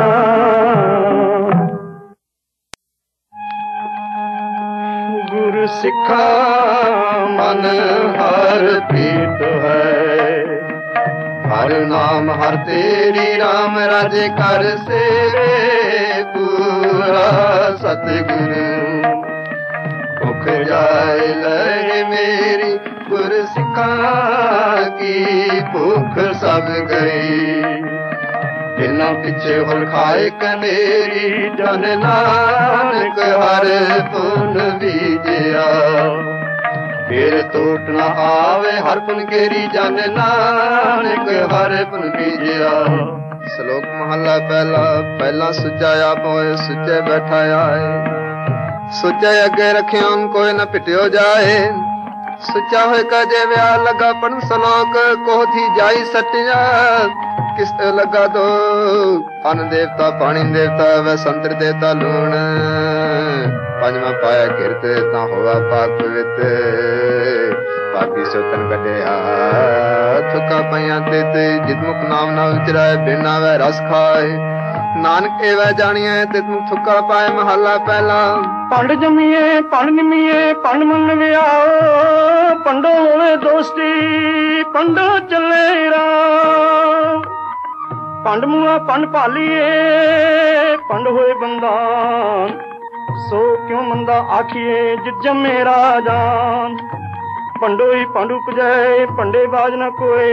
गुरु सिखा मन हर प्रीत है हर नाम हर तेरी राम राजे कर सेवे पूरा सतगुरु भुख जाए लगे मेरी गुरु सिखा की भूख सब गई बिना पिछे हुल खाए कनेरी जन नानक हर पुन बीजिया फिर टूट न आवे हर पुन केरी जन नानक हर पुन बीजिया। श्लोक महला पहला पहला सुचा आप होए सुचे बैठाया है सुचे अगे रखे कोई न पिटियो जाए सुचा होए कजे व्या लगा पण श्लोक को थी जाई सटिया किस लगा दो अन्न देवता पानी देवता व संतर देवता लूण पंजवा पाया किरत ना होवा पाक पवित पापी सोतन कटिया थुका पैया ते जितमुख नाम ना उचराए बिना वह रस खाए नानक एवं जानिए तितमुख थुका पाए महला पहला पंड जमीए पंड निमीए पंड मन व्याओ पंडो होवे दोस्ती पंडो चले राम पंड मुआ पंड पालिए पंड होए बंदान सो क्यों मंदा आखिए जित जमे राजान पंडो ही पंड उपजय पंडे बाज न कोए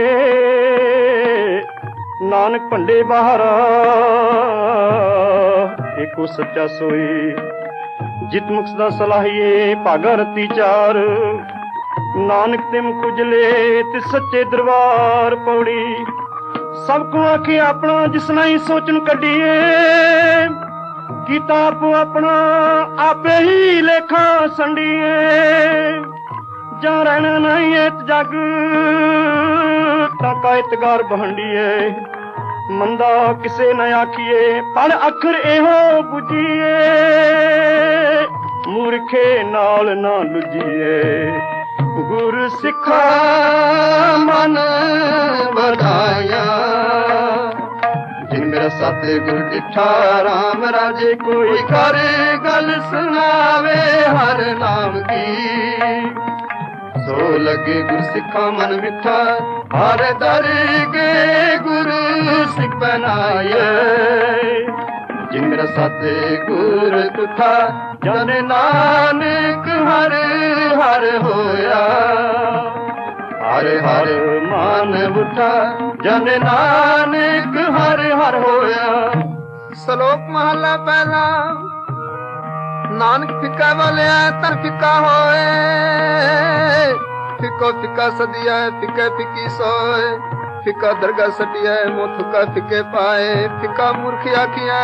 नानक पंडे बाहरा एको सच्चा सोई जित मुख सदा सलाहिए भागा रती चार नानक तिम कुजले तिस सच्चे दरबार पौड़ी सबको आखे अपना जिसना ही सोचन कढिए कीता आपो अपना आपे ही लेखा संडिए जा रहना नहीं है जग ताका इतगार बहंडिए मंदा किसे न आखिए पढ़ अखर एहो बुझिए मूर्खे नाल ना लुझिए गुरु सिखा मन बढ़ाया जिन मेरा साथे गुरु डिठा राम राजे कोई कर गल सुनावे हर नाम की सो लगे गुरु सिखा मन मिठा हर दर गे गुरु सिख बनाए जिन मेरा साथे गुरु तुठा जन नानक हर हर होया हर हर मान उठा जन नानक हर हर होया। श्लोक महला पहला नानक फिका वाले तर फिका होए फिको फिका सदिया फिके फिकी सोए फिका दरगाह सटिया मोह थुका फिके पाए फिका मूर्ख आखिया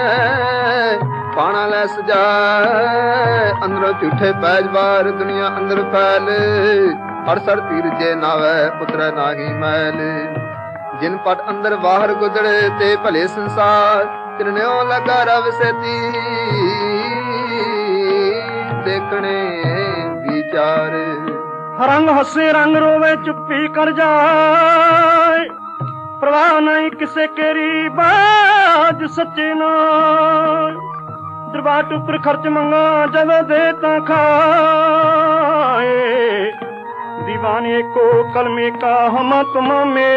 पाना ले सजाए अंदरों झूठे पैज बार दुनिया अंदर फैल अड़सड़ तीर जे नावे उतरे नाही मैल जिन पट अंदर बाहर गुजरे ते भले संसार तिरन्यो लगा रव सेती देखने विचार रंग हसे रंग रोवे चुप्पी कर जाए प्रवाह नहीं किसे केरी बाज सच्चे ना दरबार ऊपर खर्च मंगा जब दे ता खाए दीवाने को कलमे का हम तुम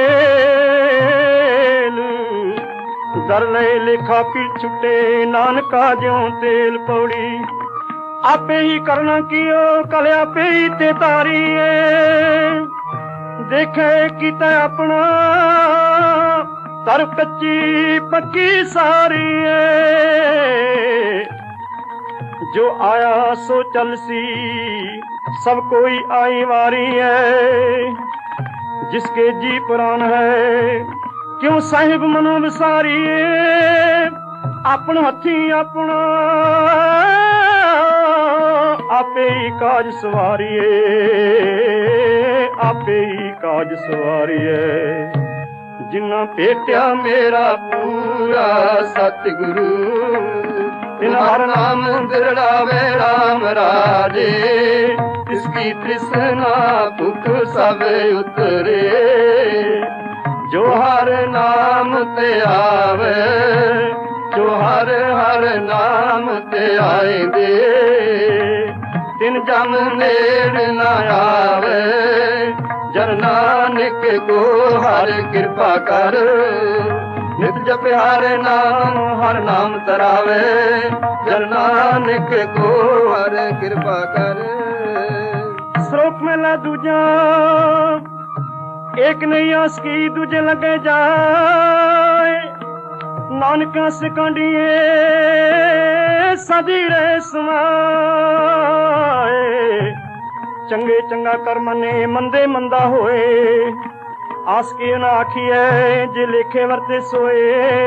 मेल दर ले लेखा पीर छुटे नानका ज्यों तेल पौड़ी आपे ही करना कियो कल आपे ही ते तारी देखे किता अपना तर कच्ची पक्की सारी जो आया सो चल सी सब कोई आई वारी है जिसके जी पुराण है क्यों साहिब मनो विसारी अपन हथी अपना आपे ही काज सवारिए आपे ही काज सवारिए जिन्ना भेटिया मेरा पूरा सतगुरु तिन हर नाम बिरड़ावे राम राजे इसकी तृष्णा भूख सब उतरे जो हर नाम ते आवे जो हर हर नाम ते आएंदे तिन जम नेड़ न आवे जन नानक को हर कृपा कर नित जप हर नाम तरावे जन नानक को हर कृपा कर श्लोक में ला दूजा एक नहीं आस की दूजे लगे जाए नानका सिकांडिए सदी रे समाए चंगे चंगा कर मने मंदे मंदा होए आस की न आखिए जे लेखे वर्ते सोए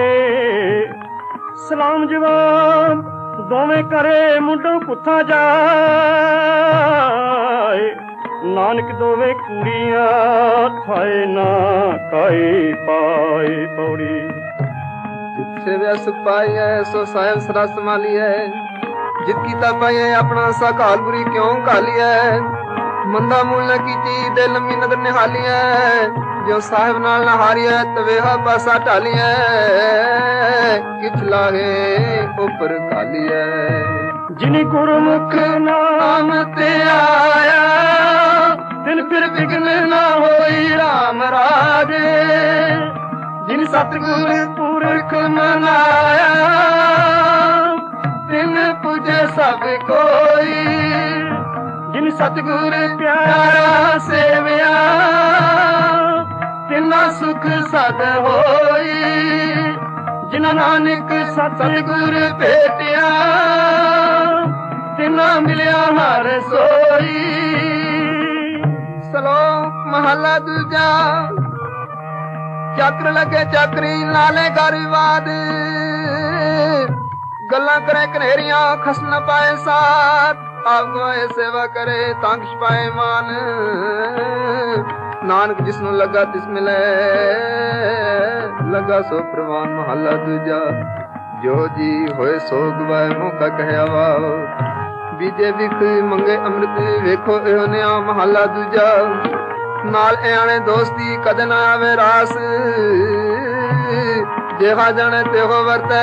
सलाम जवाब दोवें करे मुंडों कुत्था जाए नानक दोवे कुड़िया थाए ना काई पाए पौड़ी जिससे वे सुख पाई है सो साहेब सरा संभाली है जितकी तापाई है अपना सा काल बुरी क्यों काली है मंदा मूल न कीती दे लंबी नजर निहाली है जो साहिब नाल न हारी है तवे हा पासा टाली है किछ लागे ऊपर काली है जिन गुरमुख नाम ते आया दिन फिर विघ्न ना होई राम राजे जिन सतगुर पुरख मनाया तिन पूजे सब कोई जिन सतगुर प्यारा सेविया तिना सुख सद होई जिन नानक सतगुर भेटिया तिना मिलिया हर सोई सलोक महला दूजा चक्र लगे चक्री लाले गरीवाद गल्ला करे कनेरिया खस न पाए साथ आप गोए सेवा करे तांग पाए मान नानक जिसनु लगा तिस मिले लगा सो प्रवान महला दूजा जो जी होए सो गवाए मौका कहया वाओ बीजे विख मंगे अमृत वेखो एहो नया महला दूजा नाल आने दोस्ती कद ना आवे रास जेहा जाने तेहो वर्ते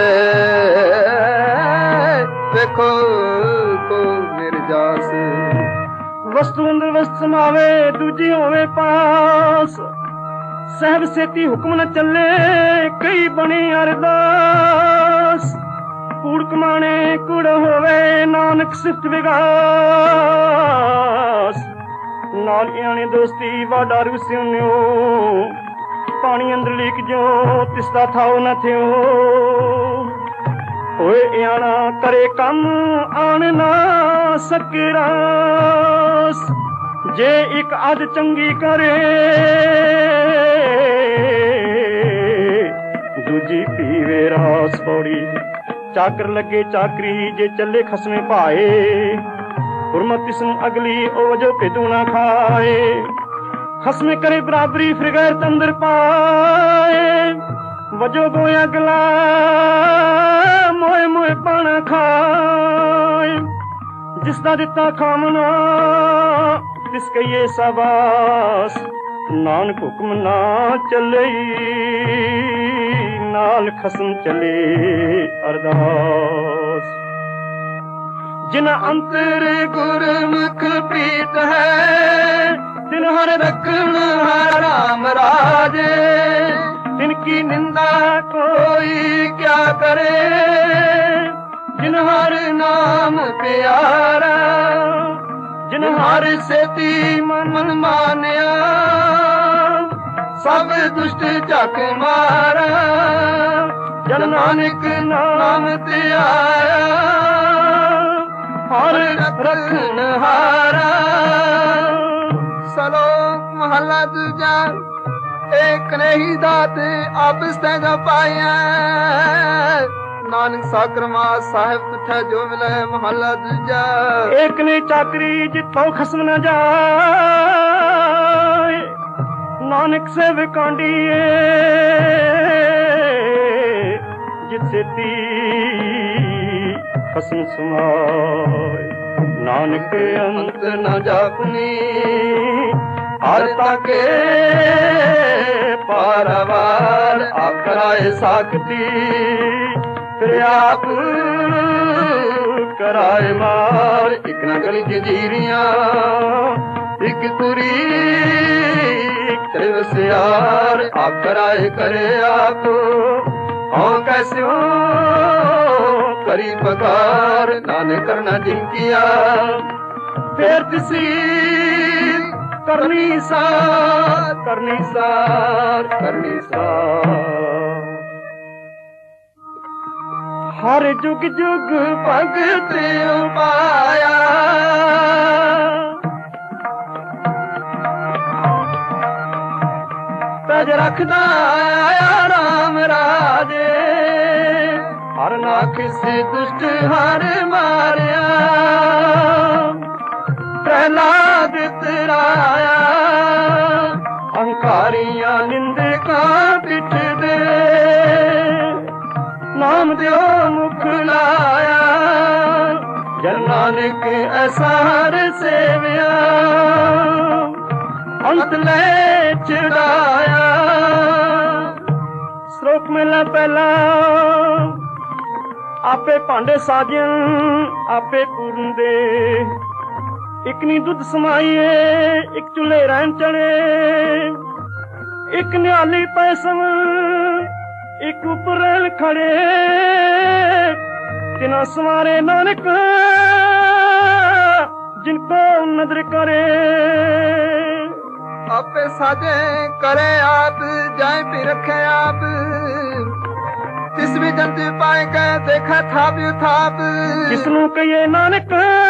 देखो को निर्जास वस्तु अंदर वस्तु समावे दूजी होवे पास सहब सेती हुक्म न चले कई बने अरदास कूड़ कमाने कूड़ होवे नानक सिफ्त विगास नाल आने दोस्ती वाडा रुस्यो पानी अंदर लीक जो तिसदा थाओ न थियो होए आना करे कम आन ना सकरास जे एक अध चंगी करे दूजी पीवे रास पौड़ी चाकर लगे चाकरी जे चले खसमे पाए हुरमत इसम अगली ओ वजो पिदू ना खाए खसमे करे बराबरी फिर गैर तंदर पाए वजो गोया गला मोए मोए पाना खाए जिसदा दिता खामना तिसके ये सबास नानक हुक्म ना चले नाल खसम चले अरदास जिन अंतर गुरमुख प्रीत है दिन हर रखण है राम राजे, जिनकी निंदा कोई क्या करे, जिन हर नाम प्यारा, जिन हर सेती मन मानिया, सब दुष्ट झक मारा, जन नानक नाम ते आया, हर रखन हारा। सलोक महला दूजा, एक नहीं दात आपस ते जो पाया, नानक साकरमा साहिब तुठा जो मिले महला दूजा। एक ने चाकरी जिथों खसम न जाए, नानक से विकांडिए जिसे ती खसम समाए। नानक अंत न जापनी हर ताके पारावार, आकराए साकती फिर आप कराए मार। एक न गली जंजीरियां एक तुरी त्रिवसियार, आप कराए करे आप हाँ कैसे हो करी पकार। नानक करना जिनकिया फिर किसी करनी सार, करनी सार, करनी सार। हर जुग जुग भगत पाया, तज रखदा आया राम राजे, हर ना किसी दुष्ट हर मारिया, प्रहलाद तराया, अहंकारियां निंदका पिठ दे, नाम दियो मुख लाया, जन नानक ऐसा हर सेविया, अंत ले चढ़ाया। श्लोक मेला पहला, आपे भांडे साजन आपे पूरन दे, एक नी दुध समाइए एक चूल्हे रहन चढ़े, एक निहाली पैसम एक ऊपर खड़े, तिना सवारे नानक जिनको नजर करे। आपे साजे करे आप, जाए भी रखे आप, तिस भी जंतु पाए के देखा था भी थाप, किसनू कहिए नानक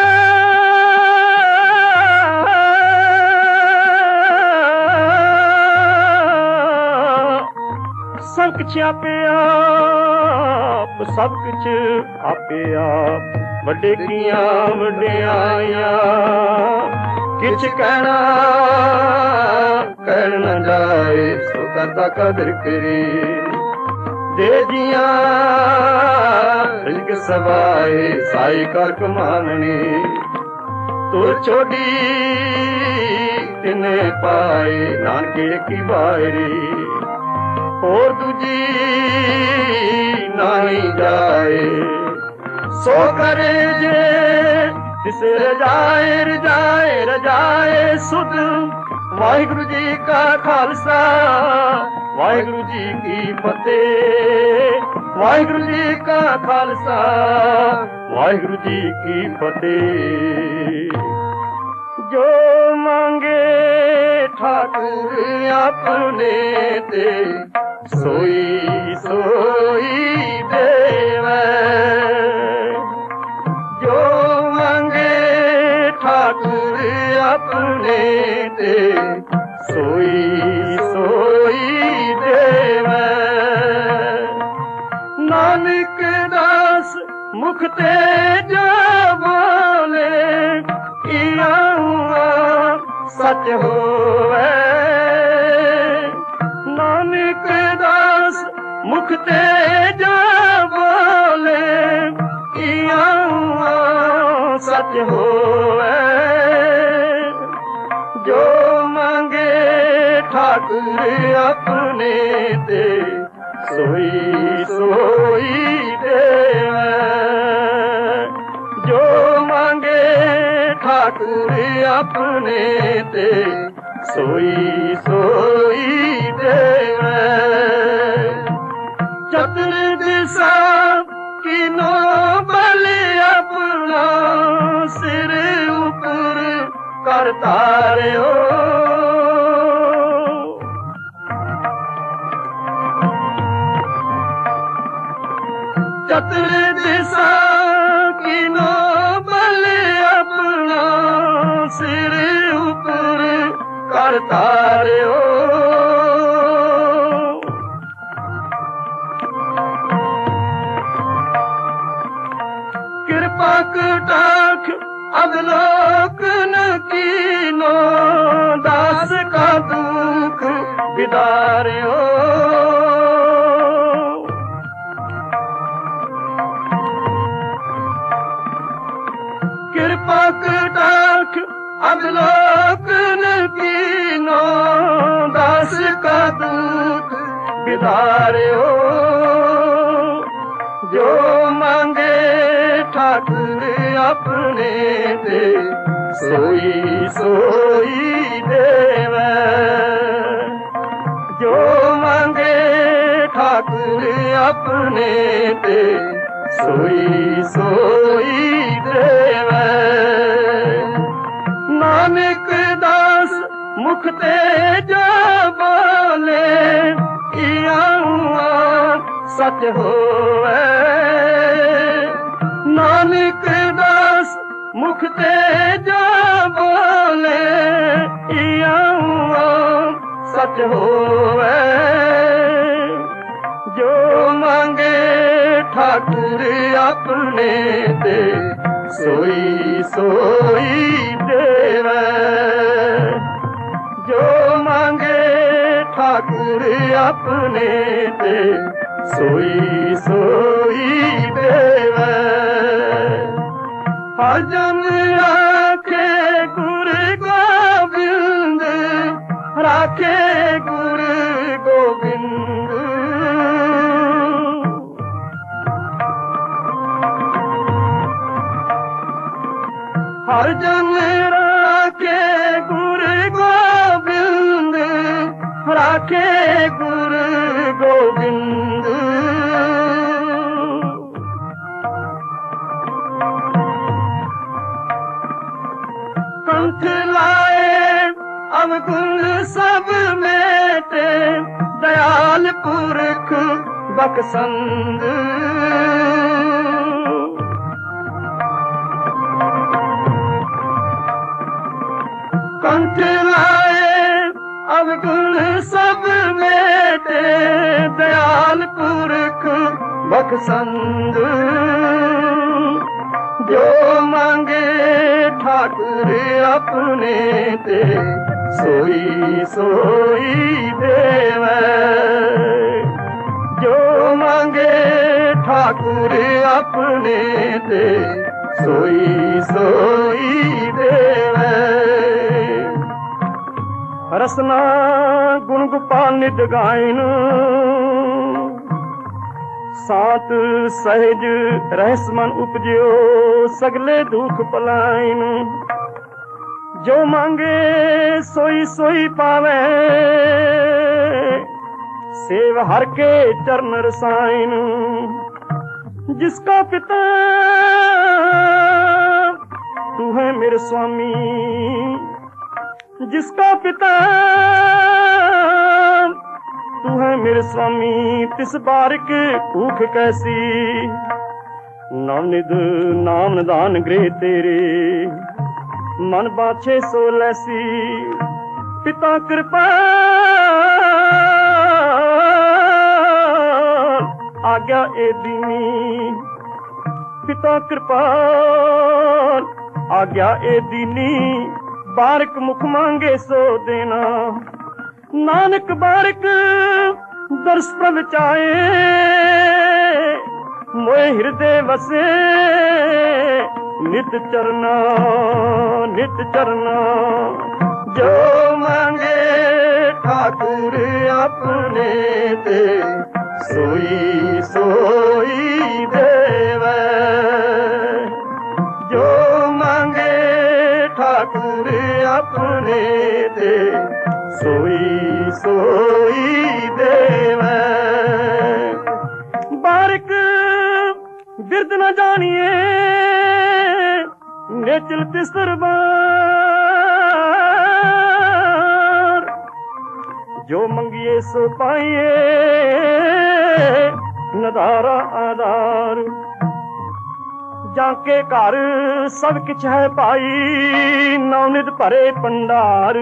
सब कुछ आपे आप, सब कुछ आपे आप, वड्डे किया वड्डियाइयां किछ कहना कहन न जाए, सो करता कदर करी दे जिया रिज़्क़ सवाए, साई कर कमाननी तो छोड़ी तिने पाए, नानके की बायरी और दूजी नहीं जाए, सो करे जे तिसे रजाए रजाए रजाए सुध। वाहिगुरु जी का खालसा वाहिगुरु जी की फतेह, वाहिगुरु जी का खालसा वाहिगुरु जी की फतेह। जो मांगे ठाकुर अपने ते, सोई सोई देवे, जो मांगे ठाकुर अपने ते, सोई सोई देवे। नानक दास मुख ते जो बोले, इया सच होवे। नानक दास मुख ते जो बोले, इया सच होवे। जो मांगे ठाकुर अपने ते, सोई सोई देवे। जो मांगे ठाकुर अपने ते, सोई सोई देवे। चतुर दिशा किनो बल अपना सिर ऊपर करता रहो। चतुर दिशा किनो बल अपना सिर ऊपर करता रहो। कृपा कटाक्ष अवलोकन कीनो दास का दुख विदार्यो। कृपा कटाक्ष अवलोकन कीनो दास का दुख विदार्यो। जो मांगे ठाकुर अपने दे सोई सोई देवे। जो मांगे ठाकुर अपने दे सोई सोई देवे। नानक दास मुख ते जो बोले इया सच होवे। नानक दास मुख ते जो बोले इया सच होवे। जो मांगे ठाकुर अपने दे सोई सोई देवे। जो मांगे ठाकुर अपने दे सोई सोई देवे। हर जन राखे गुर गोविंद राखे गुर गोविंद। हर जन राखे गुर गोविंद राखे गुर गोविंद। कंठ लाए अवगुण सब मेटे दयाल पुरख बख्शंद। कंठ लाए अवगुण सब मेटे दयाल पुरख बख्शंद। जो मांगे ठाकुर अपने ते सोई सोई देवे। जो मांगे ठाकुर अपने ते सोई सोई देवे। रसना गुण गोपाल नित गायन सात सहज रहस मन उपजो सगले दुख पलायन। जो मांगे सोई सोई पावे सेव हर के चरण रसायन। जिसका पिता तू है मेरे स्वामी। जिसका पिता तू है मेरे स्वामी तिस बारिक भूख कैसी। नाम निध नाम निदान गृह तेरे मन बाछे सो लैसी। पिता कृपा आज्ञा ए दीनी। पिता कृपा आज्ञा ए दीनी। बारिक मुख मांगे सो देना। नानक बारिक दर्श प्रभ चाहे मोए हृदय वसे। नित चरना नित चरना। जो मांगे ठाकुर अपने ते सोई सोई देवे। जो मांगे ठाकुर ठाकुर अपने ते सोई सोई देवै। बारिक बिरद न जानिए नेचल तिस्तर बार, जो मंगिए सो पाइए नदारा आधार। जाके घर सब किछ है पाई नवनिध भरे भंडार,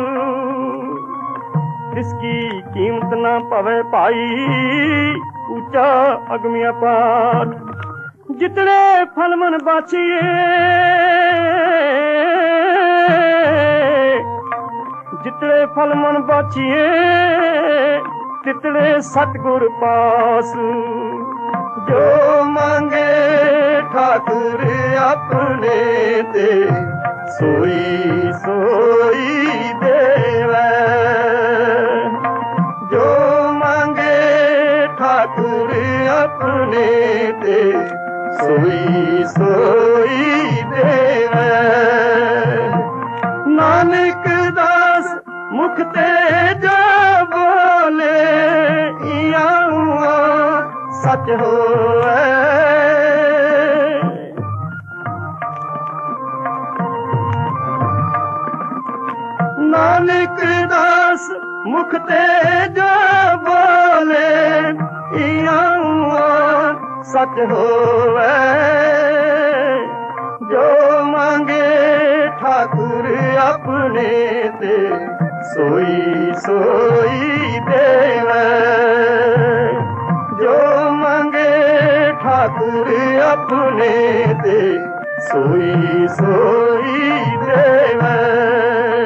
इसकी कीमत ना पवे पाई ऊंचा अगमिया पार। जितने फल मन बाछिए जितने फल मन बाछिए तितने सतगुर पास। जो मांगे ठाकुर अपने ते सोई सोई देवै। जो मांगे ठाकुर अपने ते सोई सोई देवै। नानक दास मुख ते जो बोले इयां सच होवे। नानक दास मुख ते जो बोले इयां सच होवे। जो मांगे ठाकुर अपने ते सोई सोई देवै। जो मांगे ठाकुर अपने ते सोई सोई देवै।